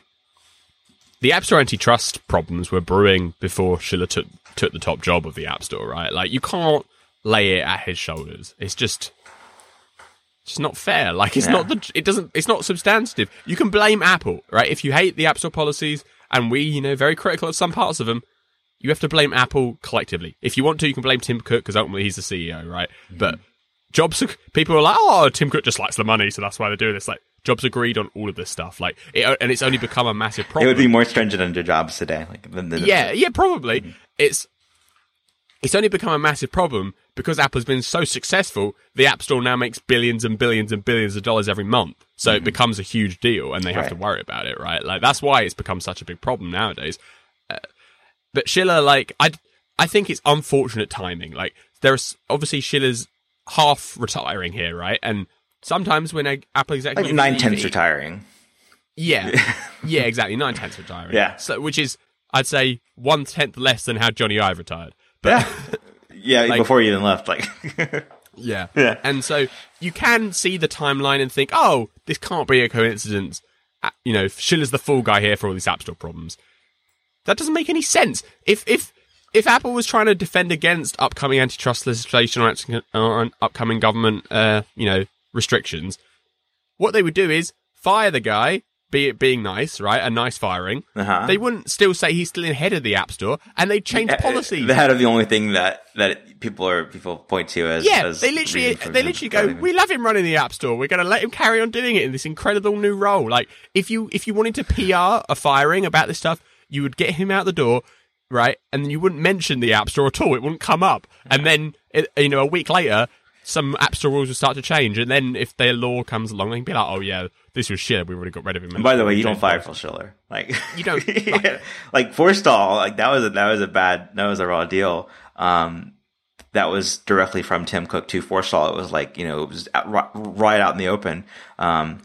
the App Store antitrust problems were brewing before Schiller took took the top job of the App Store, right? Like you can't lay it at his shoulders. It's just it's not fair. Like it's yeah. not the it doesn't it's not substantive. You can blame Apple, right? If you hate the App Store policies, and we, you know, very critical of some parts of them, you have to blame Apple collectively. If you want to, you can blame Tim Cook because ultimately he's the C E O, right? Mm-hmm. But Jobs, people are like, oh, Tim Cook just likes the money, so that's why they're doing this. Like, Jobs agreed on all of this stuff, like, it, and it's only become a massive problem. It would be more stringent under Jobs today, like, than, than yeah, yeah, probably. Mm-hmm. It's it's only become a massive problem because Apple's been so successful. The App Store now makes billions and billions and billions of dollars every month, so mm-hmm. it becomes a huge deal, and they have right. to worry about it, right? Like, that's why it's become such a big problem nowadays. Uh, but Schiller, like, I I think it's unfortunate timing. Like, there's obviously Schiller's half retiring here, right? And sometimes when a Apple executive like nine tenths retiring, yeah, yeah, exactly, nine tenths retiring, yeah. So which is, I'd say, one tenth less than how Johnny Ive retired. But, yeah, yeah, like, before he even left, like, yeah, yeah. And so you can see the timeline and think, oh, this can't be a coincidence. You know, Schiller's the fool guy here for all these App Store problems. That doesn't make any sense. If if If Apple was trying to defend against upcoming antitrust legislation or, or upcoming government, uh, you know, restrictions, what they would do is fire the guy, be it being nice, right? A nice firing. Uh-huh. They wouldn't still say he's still in head of the App Store, and they'd change yeah, policies. That are the only thing that, that people are people point to as yeah. as they literally they literally go, we love him running the App Store. We're going to let him carry on doing it in this incredible new role. Like if you if you wanted to P R a firing about this stuff, you would get him out the door. Right, and then you wouldn't mention the App Store at all. It wouldn't come up. And then, it, you know, a week later, some App Store rules would start to change. And then if their law comes along, they can be like, oh, yeah, this was Schiller. We already got rid of him. And by the way, you don't fire Phil Schiller. Like, you don't. yeah, Like, like Forstall, like, that was a, that was a bad, that was a raw deal. Um, that was directly from Tim Cook to Forstall. It was like, you know, it was out, right out in the open. Um,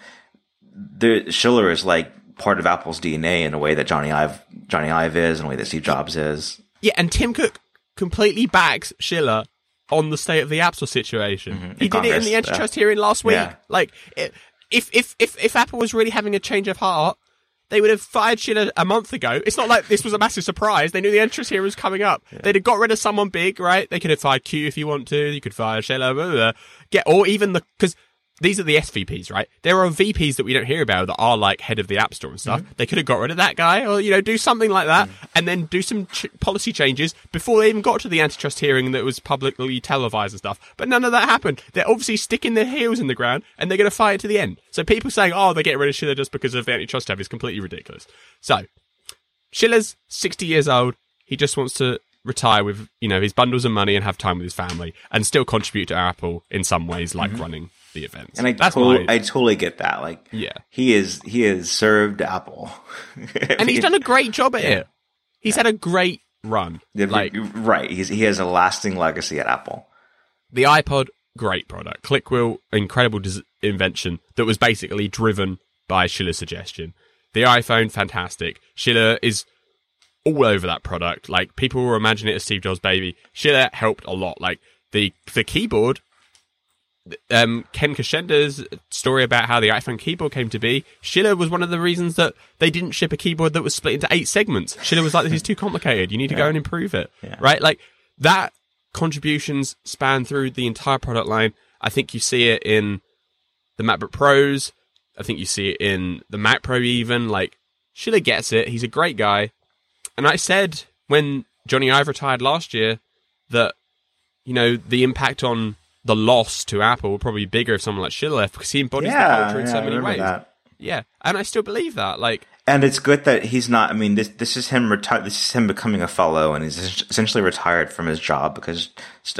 the Schiller is like, part of Apple's D N A in a way that Johnny Ive Johnny Ive is, in a way that Steve Jobs is. Yeah, and Tim Cook completely backs Schiller on the state of the App Store situation. Mm-hmm. He in did Congress, it in the antitrust yeah. hearing last week. Yeah. Like, if if if if Apple was really having a change of heart, they would have fired Schiller a month ago. It's not like this was a massive surprise. They knew the antitrust hearing was coming up. Yeah. They'd have got rid of someone big, right? They could have fired Q if you want to. You could fire Schiller, blah, blah, blah. Get or even the because. These are the S V Ps, right? There are V Ps that we don't hear about that are like head of the App Store and stuff. Mm-hmm. They could have got rid of that guy or, you know, do something like that mm-hmm. and then do some ch- policy changes before they even got to the antitrust hearing that was publicly televised and stuff. But none of that happened. They're obviously sticking their heels in the ground and they're going to fight it to the end. So people saying, oh, they get rid of Schiller just because of the antitrust stuff is completely ridiculous. So, Schiller's sixty years old. He just wants to retire with, you know, his bundles of money and have time with his family and still contribute to Apple in some ways, like mm-hmm. running the events. And I, That's to- my... I totally get that. Like, yeah. he is, he has served Apple. And he's done a great job at yeah. it. He's yeah. had a great run. Yeah, like, right. He's, he has a lasting legacy at Apple. The iPod, great product. ClickWheel, incredible des- invention that was basically driven by Schiller's suggestion. The iPhone, fantastic. Schiller is all over that product. Like, people will imagine it as Steve Jobs' baby. Schiller helped a lot. Like, the the keyboard, um, Ken Kashenda's story about how the iPhone keyboard came to be, Schiller was one of the reasons that they didn't ship a keyboard that was split into eight segments. Schiller was like, this is too complicated. You need to yeah. go and improve it. Yeah. Right? Like, that contributions span through the entire product line. I think you see it in the MacBook Pros. I think you see it in the Mac Pro even. Like, Schiller gets it. He's a great guy. And I said when Johnny Ive retired last year that, you know, the impact on the loss to Apple would probably be bigger if someone like Schiller left because he embodies yeah, the culture in yeah, so many ways. That. Yeah, and I still believe that. Like, And it's good that he's not. I mean, this this is him reti- This is him becoming a fellow, and he's essentially retired from his job because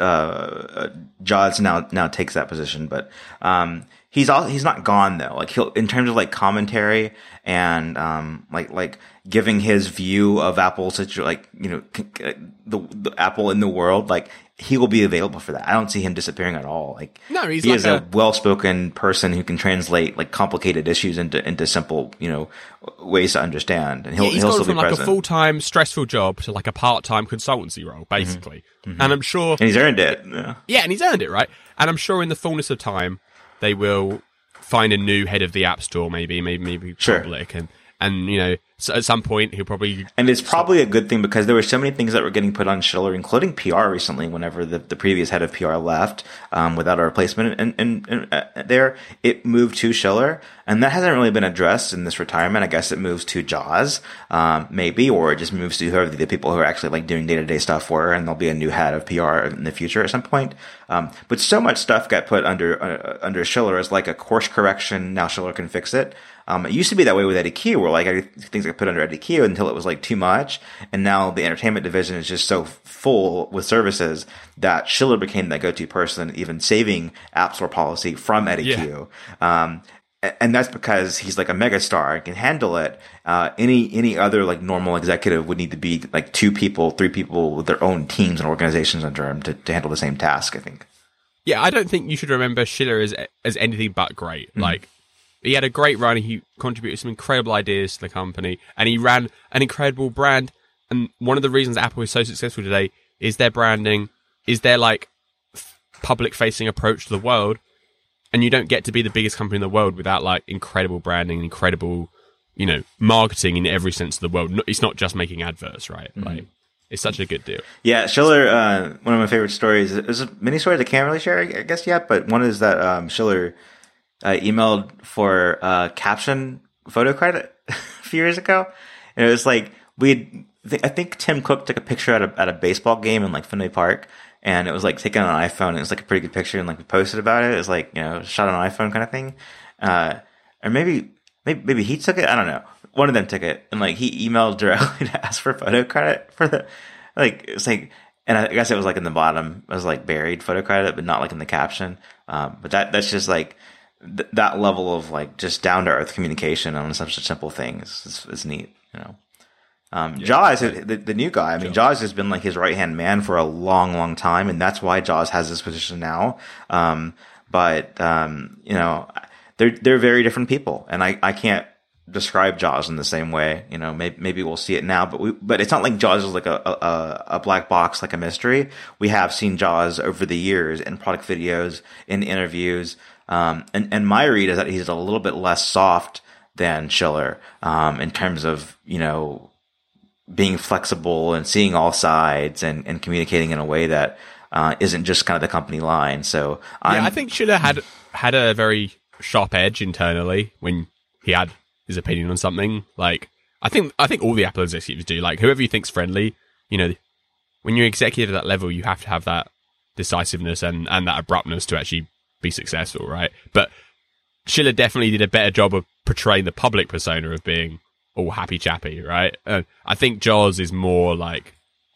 uh, Jaws now now takes that position. But um, he's all he's not gone though. Like he'll in terms of like commentary and um, like like giving his view of Apple, such like you know the, the Apple in the world, like. He will be available for that. I don't see him disappearing at all. Like, no, he's he like is a, a well-spoken person who can translate like complicated issues into into simple, you know, ways to understand. And he'll yeah, he's he'll gone still from be like present. a full-time stressful job to like a part-time consultancy role, basically. Mm-hmm. Mm-hmm. And I'm sure, and he's earned it. Yeah. yeah, and he's earned it, right? And I'm sure in the fullness of time, they will find a new head of the App Store, maybe, maybe, maybe Sure. public, and and you know, so at some point he'll probably. And it's probably a good thing because there were so many things that were getting put on Schiller, including P R recently. Whenever the, the previous head of P R left um, without a replacement, and, and, and uh, there it moved to Schiller, and that hasn't really been addressed in this retirement. I guess it moves to Jaws, um, maybe, or it just moves to whoever the people who are actually like doing day to day stuff were, and there'll be a new head of P R in the future at some point. Um, but so much stuff got put under uh, under Schiller as like a course correction. Now Schiller can fix it. Um, it used to be that way with Eddie Q, where like things got put under Eddie Q until it was like too much, and now the entertainment division is just so full with services that Schiller became that go-to person, even saving App Store policy from Eddie Yeah. Q. Um, and that's because he's like a megastar and can handle it. Uh, any any other like normal executive would need to be like two people, three people with their own teams and organizations under him to, to handle the same task, I think. Yeah, I don't think you should remember Schiller as as anything but great. Mm-hmm. Like, he had a great run. He contributed some incredible ideas to the company, and he ran an incredible brand. And one of the reasons Apple is so successful today is their branding, is their like f- public-facing approach to the world. And you don't get to be the biggest company in the world without like incredible branding, incredible, you know, marketing in every sense of the world. No- It's not just making adverts, right? Mm-hmm. Like, it's such a good deal. Yeah, Schiller, uh, one of my favorite stories. There's a mini story I can't really share, I guess, yet, but one is that um, Schiller uh, emailed for uh, caption photo credit a few years ago. And it was like, we I think Tim Cook took a picture at a, at a baseball game in like Fenway Park, and it was like taken on an iPhone. It was like a pretty good picture, and like we posted about it. It was like, you know, shot on an iPhone kind of thing. Uh, or maybe, maybe, maybe he took it. I don't know. One of them took it, and like he emailed directly to ask for photo credit for the, like, it's like, and I guess it was like in the bottom, it was like buried photo credit, but not like in the caption. Um, but that, that's just like, th- that level of like just down to earth communication on such a simple thing is, is, is neat, you know. Um, yeah, Jaws, right. the, the new guy, I mean, Jaws. Jaws has been like his right hand man for a long, long time, and that's why Jaws has this position now. Um, but, um, you know, they're, they're very different people, and I, I can't describe Jaws in the same way. You know, maybe, maybe we'll see it now, but we, but it's not like Jaws is like a, a, a black box, like a mystery. We have seen Jaws over the years in product videos, in interviews. Um, and, and my read is that he's a little bit less soft than Schiller, um, in terms of, you know, being flexible and seeing all sides and, and communicating in a way that uh, isn't just kind of the company line. So I'm, yeah, I think Schiller had had a very sharp edge internally when he had his opinion on something. Like, I think I think all the Apple executives do. Like, whoever you think's friendly, you know, when you're executive at that level, you have to have that decisiveness and, and that abruptness to actually be successful, right? But Schiller definitely did a better job of portraying the public persona of being all happy chappy, right? Uh, I think Jaws is more like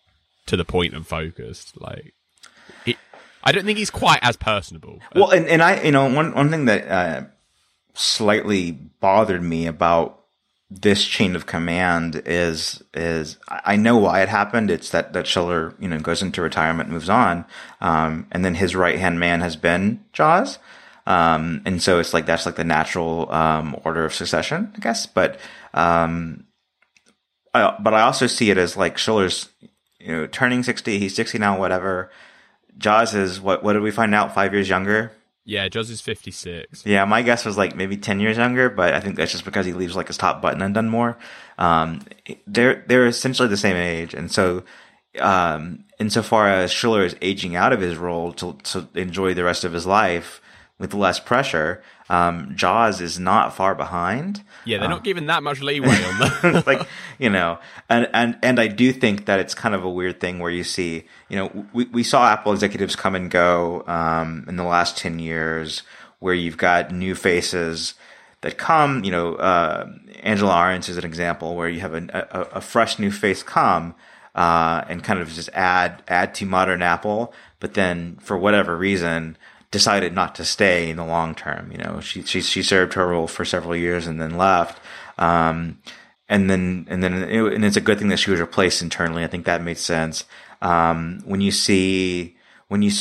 to the point and focused. Like, he, I don't think he's quite as personable. Well, and, and I, you know, one one thing that uh, slightly bothered me about this chain of command is is I know why it happened. It's that that Schiller, you know, goes into retirement, moves on, um, and then his right hand man has been Jaws. Um, and so it's like, that's like the natural, um, order of succession, I guess. But, um, I, but I also see it as like Schiller's, you know, turning sixty, he's sixty now, whatever. Jaws is what, what did we find out? Five years younger? Yeah, Jaws is fifty-six. Yeah, my guess was like maybe ten years younger, but I think that's just because he leaves like his top button undone more. Um, they're, they're essentially the same age. And so, um, insofar as Schiller is aging out of his role to, to enjoy the rest of his life, with less pressure, um, Jaws is not far behind. Yeah, they're uh, not giving that much leeway on that. like, you know, and, and, and I do think that it's kind of a weird thing where you see, you know, we, we saw Apple executives come and go, um, in the last ten years where you've got new faces that come. You know, uh, Angela Ahrendts is an example where you have a, a, a fresh new face come uh, and kind of just add add to modern Apple, but then for whatever reason decided not to stay in the long term. You know, she she she served her role for several years and then left. Um, and then and then it, and it's a good thing that she was replaced internally. I think that made sense. Um, when you see when you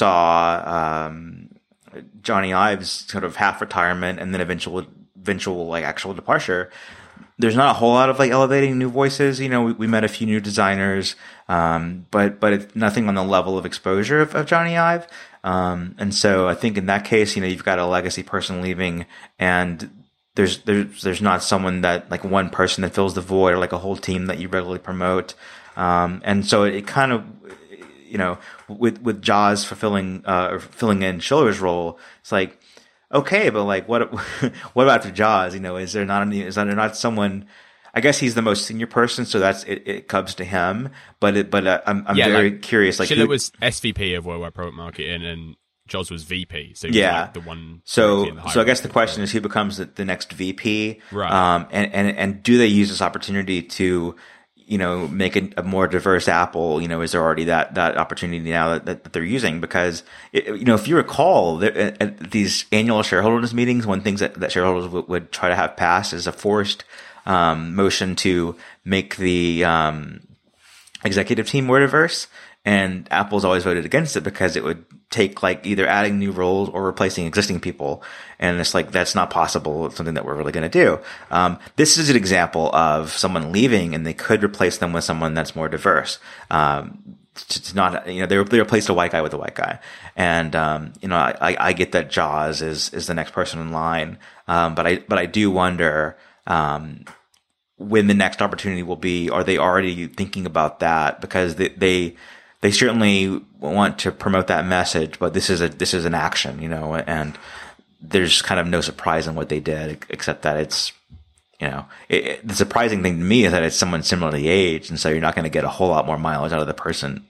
saw um, Johnny Ives sort of half retirement and then eventual eventual like actual departure, there's not a whole lot of like elevating new voices. You know, we, we met a few new designers, um, but but it's nothing on the level of exposure of, of Johnny Ive. Um, and so I think in that case, you know, you've got a legacy person leaving, and there's there's there's not someone that like one person that fills the void or like a whole team that you regularly promote. Um, and so it, it kind of, you know, with with Joz fulfilling uh, or filling in Schiller's role, it's like, okay, but like what what about after Joz? You know, is there not any, is there not someone? I guess he's the most senior person, so that's it. It comes to him, but it, but uh, I'm I'm yeah, very like, curious. Like Schiller who, was S V P of Worldwide Product Marketing, and Joz was V P. So he yeah, was like the one. So so I guess the question is, who becomes the, the next V P? Right. Um, and and and do they use this opportunity to, you know, make a, a more diverse Apple? You know, is there already that, that opportunity now that, that, that they're using? Because, it, you know, if you recall, at, at these annual shareholders meetings, one thing that, that shareholders would, would try to have passed is a forced um, motion to make the um, executive team more diverse. And Apple's always voted against it because it would take like either adding new roles or replacing existing people. And it's like, that's not possible. It's something that we're really going to do. Um, this is an example of someone leaving and they could replace them with someone that's more diverse. Um, it's not, you know, they, they replaced a white guy with a white guy. And, um, you know, I, I get that Joz is, is the next person in line. Um, but I, but I do wonder, um, when the next opportunity will be. Are they already thinking about that? Because they, they, They certainly want to promote that message, but this is a this is an action, you know, and there's kind of no surprise in what they did, except that it's, you know, it, it, the surprising thing to me is that it's someone similarly aged, and so you're not going to get a whole lot more mileage out of the person,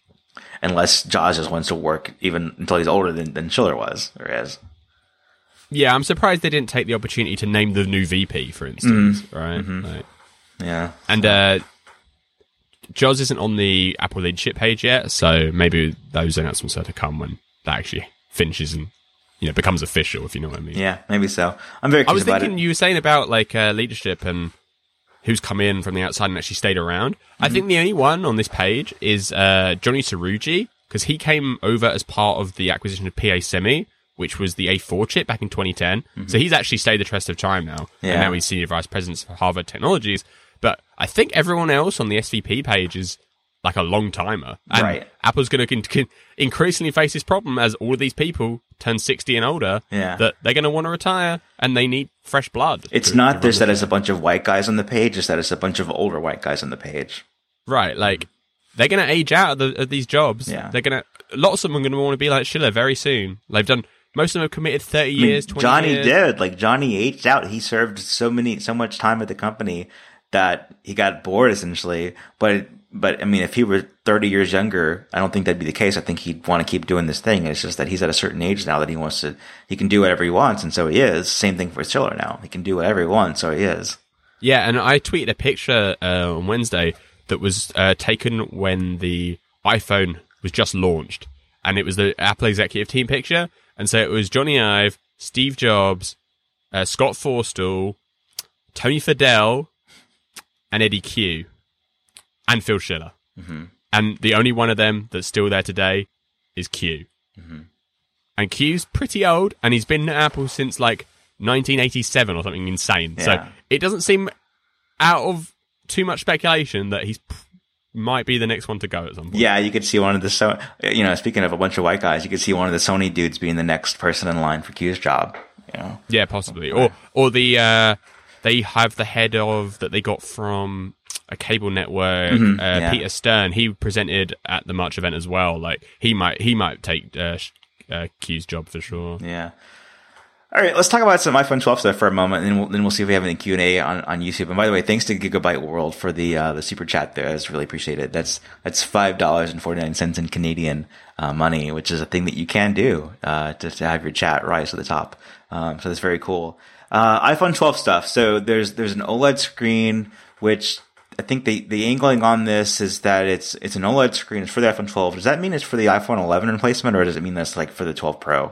unless Joz just wants to work even until he's older than, than Schiller was or is. Yeah, I'm surprised they didn't take the opportunity to name the new V P, for instance, mm-hmm. right? Mm-hmm. Like, yeah, and. uh Joz isn't on the Apple leadership page yet, so maybe those announcements are to come when that actually finishes and, you know, becomes official, if you know what I mean. Yeah, maybe so. I'm very curious I was about thinking, it. You were saying about, like, uh, leadership and who's come in from the outside and actually stayed around. Mm-hmm. I think the only one on this page is uh, Johnny Srouji, because he came over as part of the acquisition of P A Semi, which was the A four chip back in twenty ten. Mm-hmm. So he's actually stayed the test of time now. Yeah. And now he's Senior Vice President for Harvard Technologies. But I think everyone else on the S V P page is like a long timer. And right. Apple's going to con- increasingly face this problem as all of these people turn sixty and older, yeah. that they're going to want to retire and they need fresh blood. It's to, not to just that it's a bunch of white guys on the page, it's that it's a bunch of older white guys on the page. Right. Like, they're going to age out of, the, of these jobs. Yeah. They're going to, lots of them are going to want to be like Schiller very soon. They've done, most of them have committed thirty I mean, years, twenty Johnny years. did. Like, Johnny aged out. He served so many, so much time at the company that he got bored essentially. But, but I mean, if he were thirty years younger, I don't think that'd be the case. I think he'd want to keep doing this thing. It's just that he's at a certain age now that he wants to, he can do whatever he wants. And so he is. Same thing for Schiller now. He can do whatever he wants. So he is. Yeah. And I tweeted a picture uh, on Wednesday that was uh, taken when the iPhone was just launched. And it was the Apple executive team picture. And so it was Johnny Ive, Steve Jobs, uh, Scott Forstall, Tony Fadell, and Eddie Q, and Phil Schiller. Mm-hmm. And the only one of them that's still there today is Q. Mm-hmm. And Q's pretty old, and he's been at Apple since like nineteen eighty-seven or something insane. Yeah. So it doesn't seem out of too much speculation that he's might be the next one to go at some point. Yeah, you could see one of the, so you know, speaking of a bunch of white guys, you could see one of the Sony dudes being the next person in line for Q's job. You know? Yeah, possibly. Or or the uh, they have the head of that they got from a cable network, mm-hmm, uh, yeah. Peter Stern. He presented at the March event as well. Like he might he might take uh, uh, Q's job for sure. Yeah. All right, let's talk about some iPhone twelve stuff for a moment, and then we'll, then we'll see if we have any Q and A on, on YouTube. And by the way, thanks to Gigabyte World for the uh, the super chat there. That's really appreciated. That's that's five dollars and forty nine cents in Canadian uh, money, which is a thing that you can do uh, to, to have your chat rise to the top. Um, so that's very cool. Uh, iPhone twelve stuff. So there's there's an OLED screen, which I think the the angling on this is that it's it's an OLED screen. It's for the iPhone twelve. Does that mean it's for the iPhone eleven replacement, or does it mean that's like for the twelve Pro?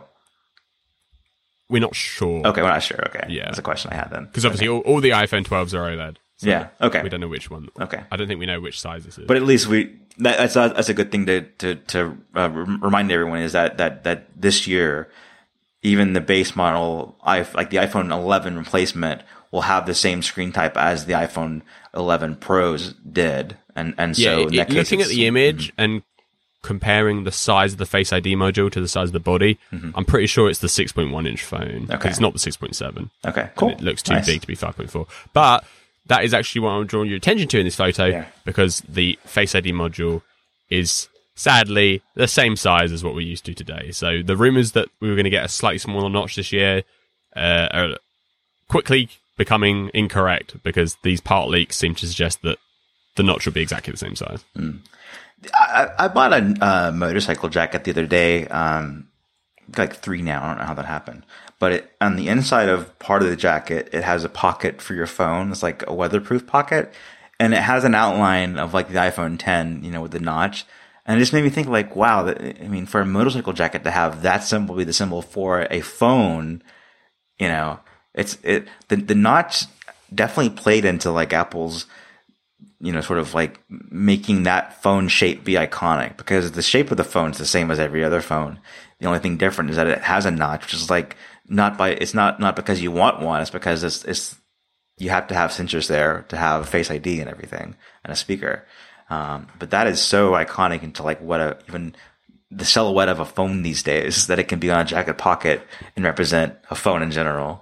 We're not sure. Okay, we're not sure. Okay, yeah, that's a question I had then. Because obviously okay. all, all the iPhone twelves are OLED. So yeah. Okay. We don't know which one. Okay. I don't think we know which size this is. But at least we that, that's a, that's a good thing to to to uh, remind everyone is that that that this year, even the base model, like the iPhone eleven replacement, will have the same screen type as the iPhone eleven Pros did, and and yeah, so it, in that it, case, looking at the image mm-hmm. and comparing the size of the Face I D module to the size of the body, mm-hmm. I'm pretty sure it's the six point one inch phone. Okay, it's not the six point seven. Okay, cool. And it looks too nice. big to be five point four, but that is actually what I'm drawing your attention to in this photo, yeah. because the Face I D module is sadly the same size as what we're used to today. So the rumors that we were going to get a slightly smaller notch this year uh, are quickly becoming incorrect, because these part leaks seem to suggest that the notch will be exactly the same size. Mm. I, I bought a uh, motorcycle jacket the other day, um, like three now. I don't know how that happened. But it, on the inside of part of the jacket, it has a pocket for your phone. It's like a weatherproof pocket. And it has an outline of like the iPhone ten, you know, with the notch. And it just made me think like, wow, that, I mean, for a motorcycle jacket to have that symbol be the symbol for a phone, you know, it's, it, the, the notch definitely played into like Apple's, you know, sort of like making that phone shape be iconic, because the shape of the phone is the same as every other phone. The only thing different is that it has a notch, which is like not by, it's not, not because you want one. It's because it's, it's, you have to have sensors there to have Face I D and everything and a speaker. Um, but that is so iconic into like what a, even the silhouette of a phone these days, that it can be on a jacket pocket and represent a phone in general.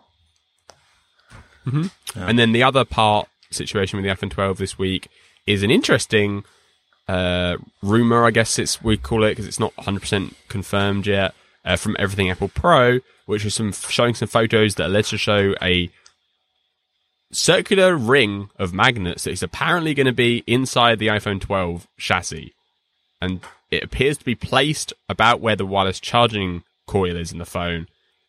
Mm-hmm. Yeah. And then the other part situation with the iPhone twelve this week is an interesting uh, rumor, I guess it's we call it, because it's not one hundred percent confirmed yet, uh, from Everything Apple Pro, which is some showing some photos that alleged to show a circular ring of magnets that is apparently going to be inside the iPhone twelve chassis, and it appears to be placed about where the wireless charging coil is in the phone.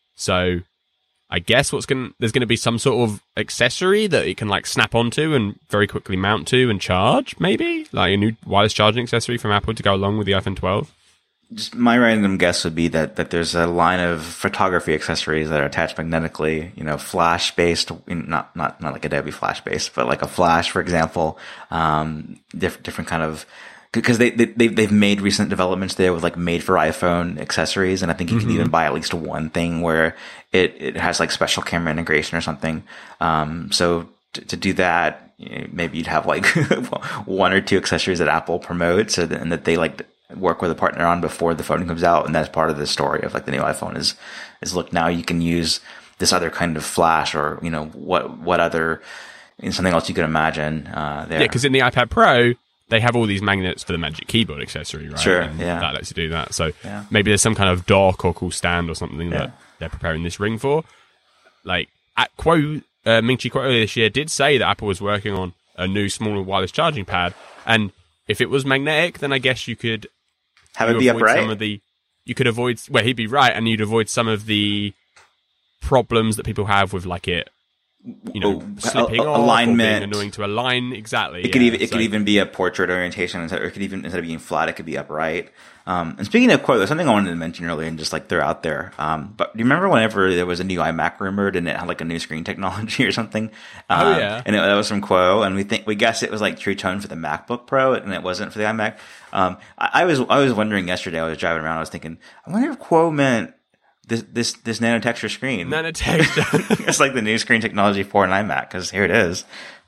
So I guess what's going there's going to be some sort of accessory that it can like snap onto and very quickly mount to and charge, maybe like a new wireless charging accessory from Apple to go along with the iPhone twelve. Just my random guess would be that, that there's a line of photography accessories that are attached magnetically, you know, flash based, not, not, not like Adobe Flash based, but like a flash, for example, um, different, different kind of, because they, they, they've made recent developments there with like made for iPhone accessories. And I think you mm-hmm. can even buy at least one thing where it, it has like special camera integration or something. Um, so to, to do that, you know, maybe you'd have like one or two accessories that Apple promotes, and that they like work with a partner on before the phone comes out. And that's part of the story of like the new iPhone is, is look, now you can use this other kind of flash, or, you know, what, what other, you know, something else you could imagine, uh, there. Yeah. Cause in the iPad Pro, they have all these magnets for the Magic Keyboard accessory, right? Sure. And yeah. that lets you do that. So yeah. maybe there's some kind of dock or cool stand or something yeah. that they're preparing this ring for. Like at Quo, uh, Ming-Chi Kuo earlier this year did say that Apple was working on a new smaller wireless charging pad. And if it was magnetic, then I guess you could have it be upright. Some of the, you could avoid, well, he'd be right, and you'd avoid some of the problems that people have with like it, you know, oh, slipping a, off alignment, or being annoying to align. Exactly. It yeah. could even it so, could even be a portrait orientation, or it could even, instead of being flat, it could be upright. Um, and speaking of Quo, there's something I wanted to mention earlier and just like throw out there. Um, but do you remember whenever there was a new iMac rumored and it had like a new screen technology or something? Um, oh yeah. And it, that was from Quo, and we think we guessed it was like True Tone for the MacBook Pro, and it wasn't for the iMac. Um, I, I was I was wondering yesterday. I was driving around. I was thinking, I wonder if Quo meant this this this nanotexture screen. Nanotexture. It's like the new screen technology for an iMac, because here it is.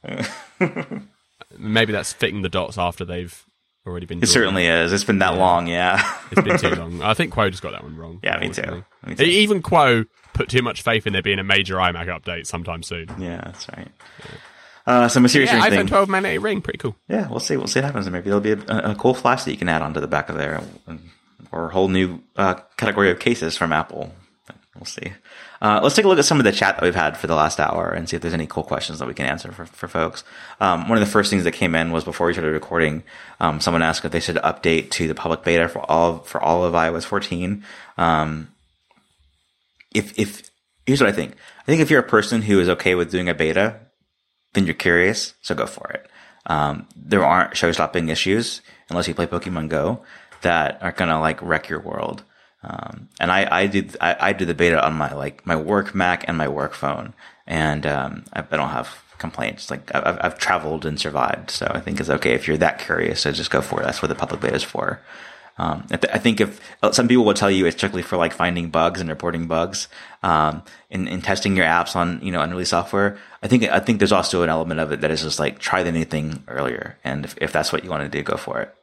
Maybe that's fitting the dots after they've already been. It certainly is. It's been that yeah. long. Yeah, it's been too long. I think Quo just got that one wrong. Yeah, me too. me too. Even Quo put too much faith in there being a major iMac update sometime soon. Yeah, that's right. Yeah. Uh, some serious yeah, thing. iPhone twelve magnetic ring, pretty cool. Yeah, we'll see. We'll see what happens. Maybe there'll be a, a cool flash that you can add onto the back of there, or a whole new uh, category of cases from Apple. We'll see. Uh, let's take a look at some of the chat that we've had for the last hour and see if there's any cool questions that we can answer for, for folks. Um, one of the first things that came in was before we started recording, um, someone asked if they should update to the public beta for all for all of iOS fourteen. Um, if if here's what I think. I think if you're a person who is okay with doing a beta, then you're curious, so go for it. Um, there aren't show-stopping issues unless you play Pokemon Go that are gonna like wreck your world. Um, and I, I did, I, I did the beta on my, like, my work Mac and my work phone. And, um, I, I don't have complaints. Like, I've, I've traveled and survived. So I think it's okay if you're that curious. So just go for it. That's what the public beta is for. Um, I, th- I think if some people will tell you it's strictly for like finding bugs and reporting bugs, um, and, and testing your apps on, you know, unreleased software. I think, I think there's also an element of it that is just like try the new thing earlier. And if, if that's what you want to do, go for it.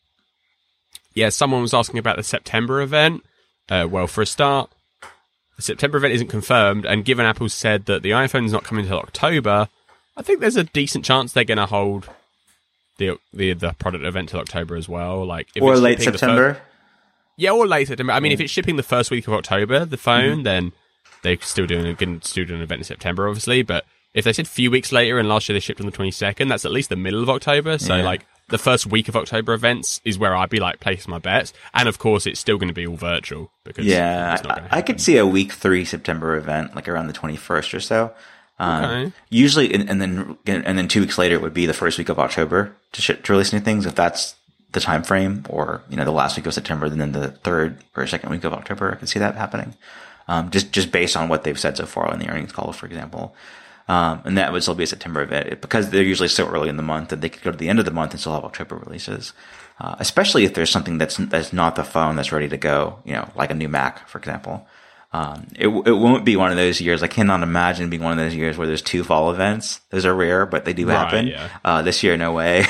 Yeah, someone was asking about the September event. Uh, well, for a start, the September event isn't confirmed, and given Apple said that the iPhone is not coming until October, I think there's a decent chance they're going to hold the, the the product event till October as well. Like, if or it's late shipping the September. First, yeah, or late September. I mean, Yeah. if it's shipping the first week of October, the phone, Mhm. then they're still doing a good still doing an event in September, obviously. But if they said a few weeks later, and last year they shipped on the twenty-second, that's at least the middle of October. So, Yeah. like, the first week of October events is where I'd be like placing my bets. And of course, it's still going to be all virtual because Yeah, it's not gonna I, I could see a week three September event, like around the twenty-first or so. Um, Okay. Usually, and, and then and then two weeks later, it would be the first week of October to, sh- to release new things, if that's the time frame, or you know, the last week of September, and then the third or second week of October. I could see that happening, um, just just based on what they've said so far on the earnings call, for example. Um, and that would still be a September event because they're usually so early in the month that they could go to the end of the month and still have October releases. Uh, especially if there's something that's that's not the phone that's ready to go, you know, like a new Mac, for example. Um, it it won't be one of those years. I cannot imagine being one of those years where there's two fall events. Those are rare, but they do Right, happen. yeah. Uh, this year, no way.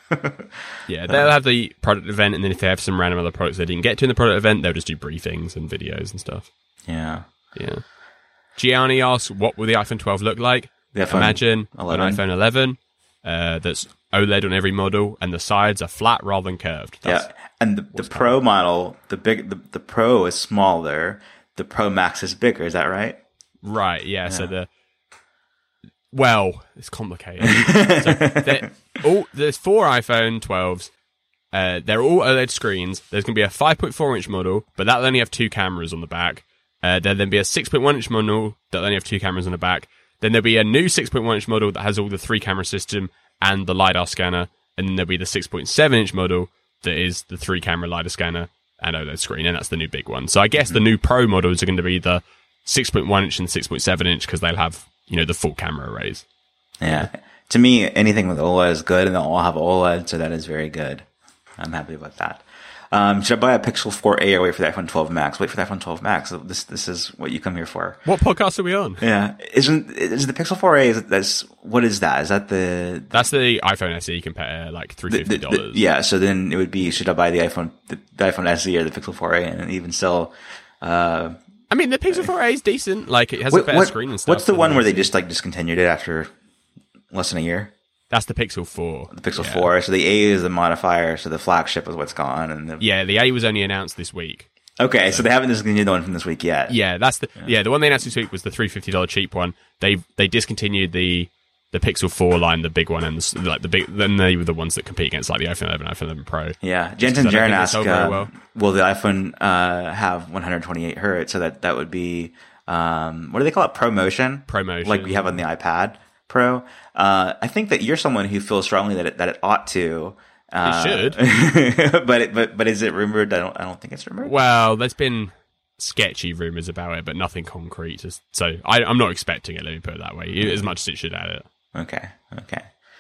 Yeah, they'll have the product event, and then if they have some random other products they didn't get to in the product event, they'll just do briefings and videos and stuff. Yeah. Yeah. Gianni asks, what will the iPhone twelve look like? The iPhone Imagine eleven. an iPhone eleven uh, that's OLED on every model, and the sides are flat rather than curved. That's, Yeah, and the, the Pro model, the big, the, the Pro is smaller. The Pro Max is bigger. Is that right? Right, yeah, Yeah. so the... Well, it's complicated. so they're all, there's four iPhone twelves. Uh, they're all OLED screens. There's going to be a five point four inch model, but that'll only have two cameras on the back. Uh, there'll then be a six point one inch model that'll only have two cameras on the back. Then there'll be a new six point one inch model that has all the three camera system and the LiDAR scanner. And then there'll be the six point seven inch model that is the three camera LiDAR scanner and OLED screen, and that's the new big one. So I guess mm-hmm. the new Pro models are going to be the six point one inch and six point seven inch because they'll have, you know, the full camera arrays. Yeah. To me, anything with OLED is good, and they'll all have OLED, so that is very good. I'm happy about that. Um, should I buy a Pixel four a or wait for the iPhone twelve Max? Wait for the iPhone twelve Max. This this is what you come here for. What podcast are we on? Yeah, isn't is the Pixel four a? Is that's what is that? Is that the that's the iPhone S E compare like three hundred fifty dollars? Yeah, so then it would be should I buy the iPhone the, the iPhone S E or the Pixel four a, and even still. Uh, I mean, the Pixel four a is decent. Like it has what, a better what, screen and stuff. What's the one where they just like discontinued it after less than a year? That's the Pixel four. The Pixel yeah. four. So the A is the modifier. So the flagship is what's gone. And the... yeah, the A was only announced this week. Okay, so, so they haven't discontinued the one from this week yet. Yeah, that's the yeah. yeah the one they announced this week was the three hundred fifty dollars cheap one. They they discontinued the the Pixel four line, the big one, and the, like the big. Then they were the ones that compete against like the iPhone eleven, iPhone eleven Pro. Yeah, Jensen Jaren asked, uh, well. will the iPhone uh, have one hundred twenty-eight hertz? So that that would be um, what do they call it? ProMotion. ProMotion, like we have on the iPad Pro. Uh, I think that you're someone who feels strongly that it, that it ought to. Uh, it should, but it, but but is it rumored? I don't I don't think it's rumored. Well, there's been sketchy rumors about it, but nothing concrete. So I, I'm not expecting it. Let me put it that way. As much as it should add it. Okay. Okay.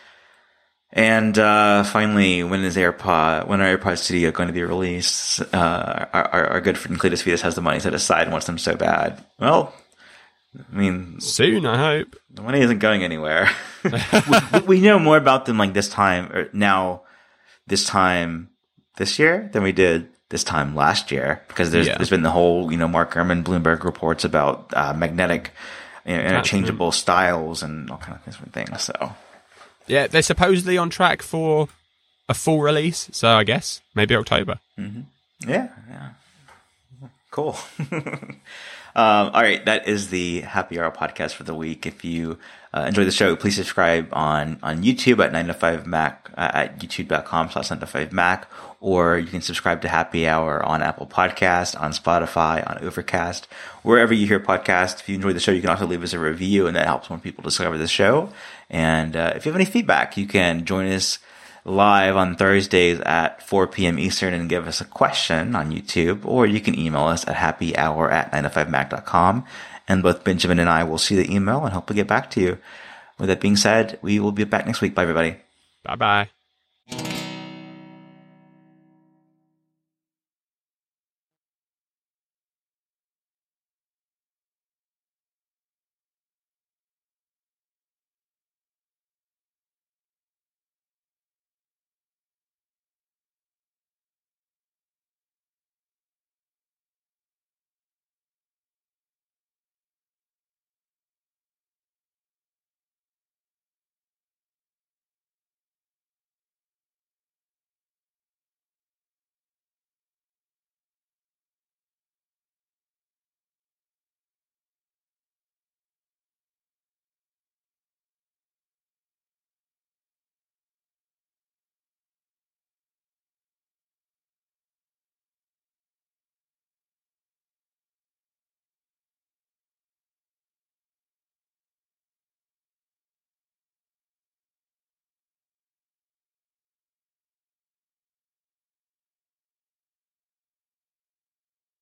And uh, finally, when is AirPod? When are AirPod Studio going to be released? Uh, our, our, our good friend Cletus Vetus has the money set aside and wants them so bad. Well, I mean, soon, I hope. The money isn't going anywhere. we, we know more about them like this time or now, this time this year than we did this time last year because there's yeah. there's been the whole you know Mark Gurman Bloomberg reports about uh, magnetic, you know, interchangeable styles and all kinds of different things. So yeah, they're supposedly on track for a full release. So I guess maybe October. Mm-hmm. Yeah, yeah. Cool. um, all right. That is the Happy Hour podcast for the week. If you uh, enjoy the show, please subscribe on, on YouTube at nine to five Mac, uh, at youtube.com slash nine to five Mac, or you can subscribe to Happy Hour on Apple Podcast, on Spotify, on Overcast, wherever you hear podcasts. If you enjoy the show, you can also leave us a review, and that helps more people discover the show. And uh, if you have any feedback, you can join us live on Thursdays at four p.m. Eastern and give us a question on YouTube, or you can email us at happyhour at nine to five mac dot com, and both Benjamin and I will see the email and hopefully get back to you. With that being said, we will be back next week. Bye, everybody. Bye-bye.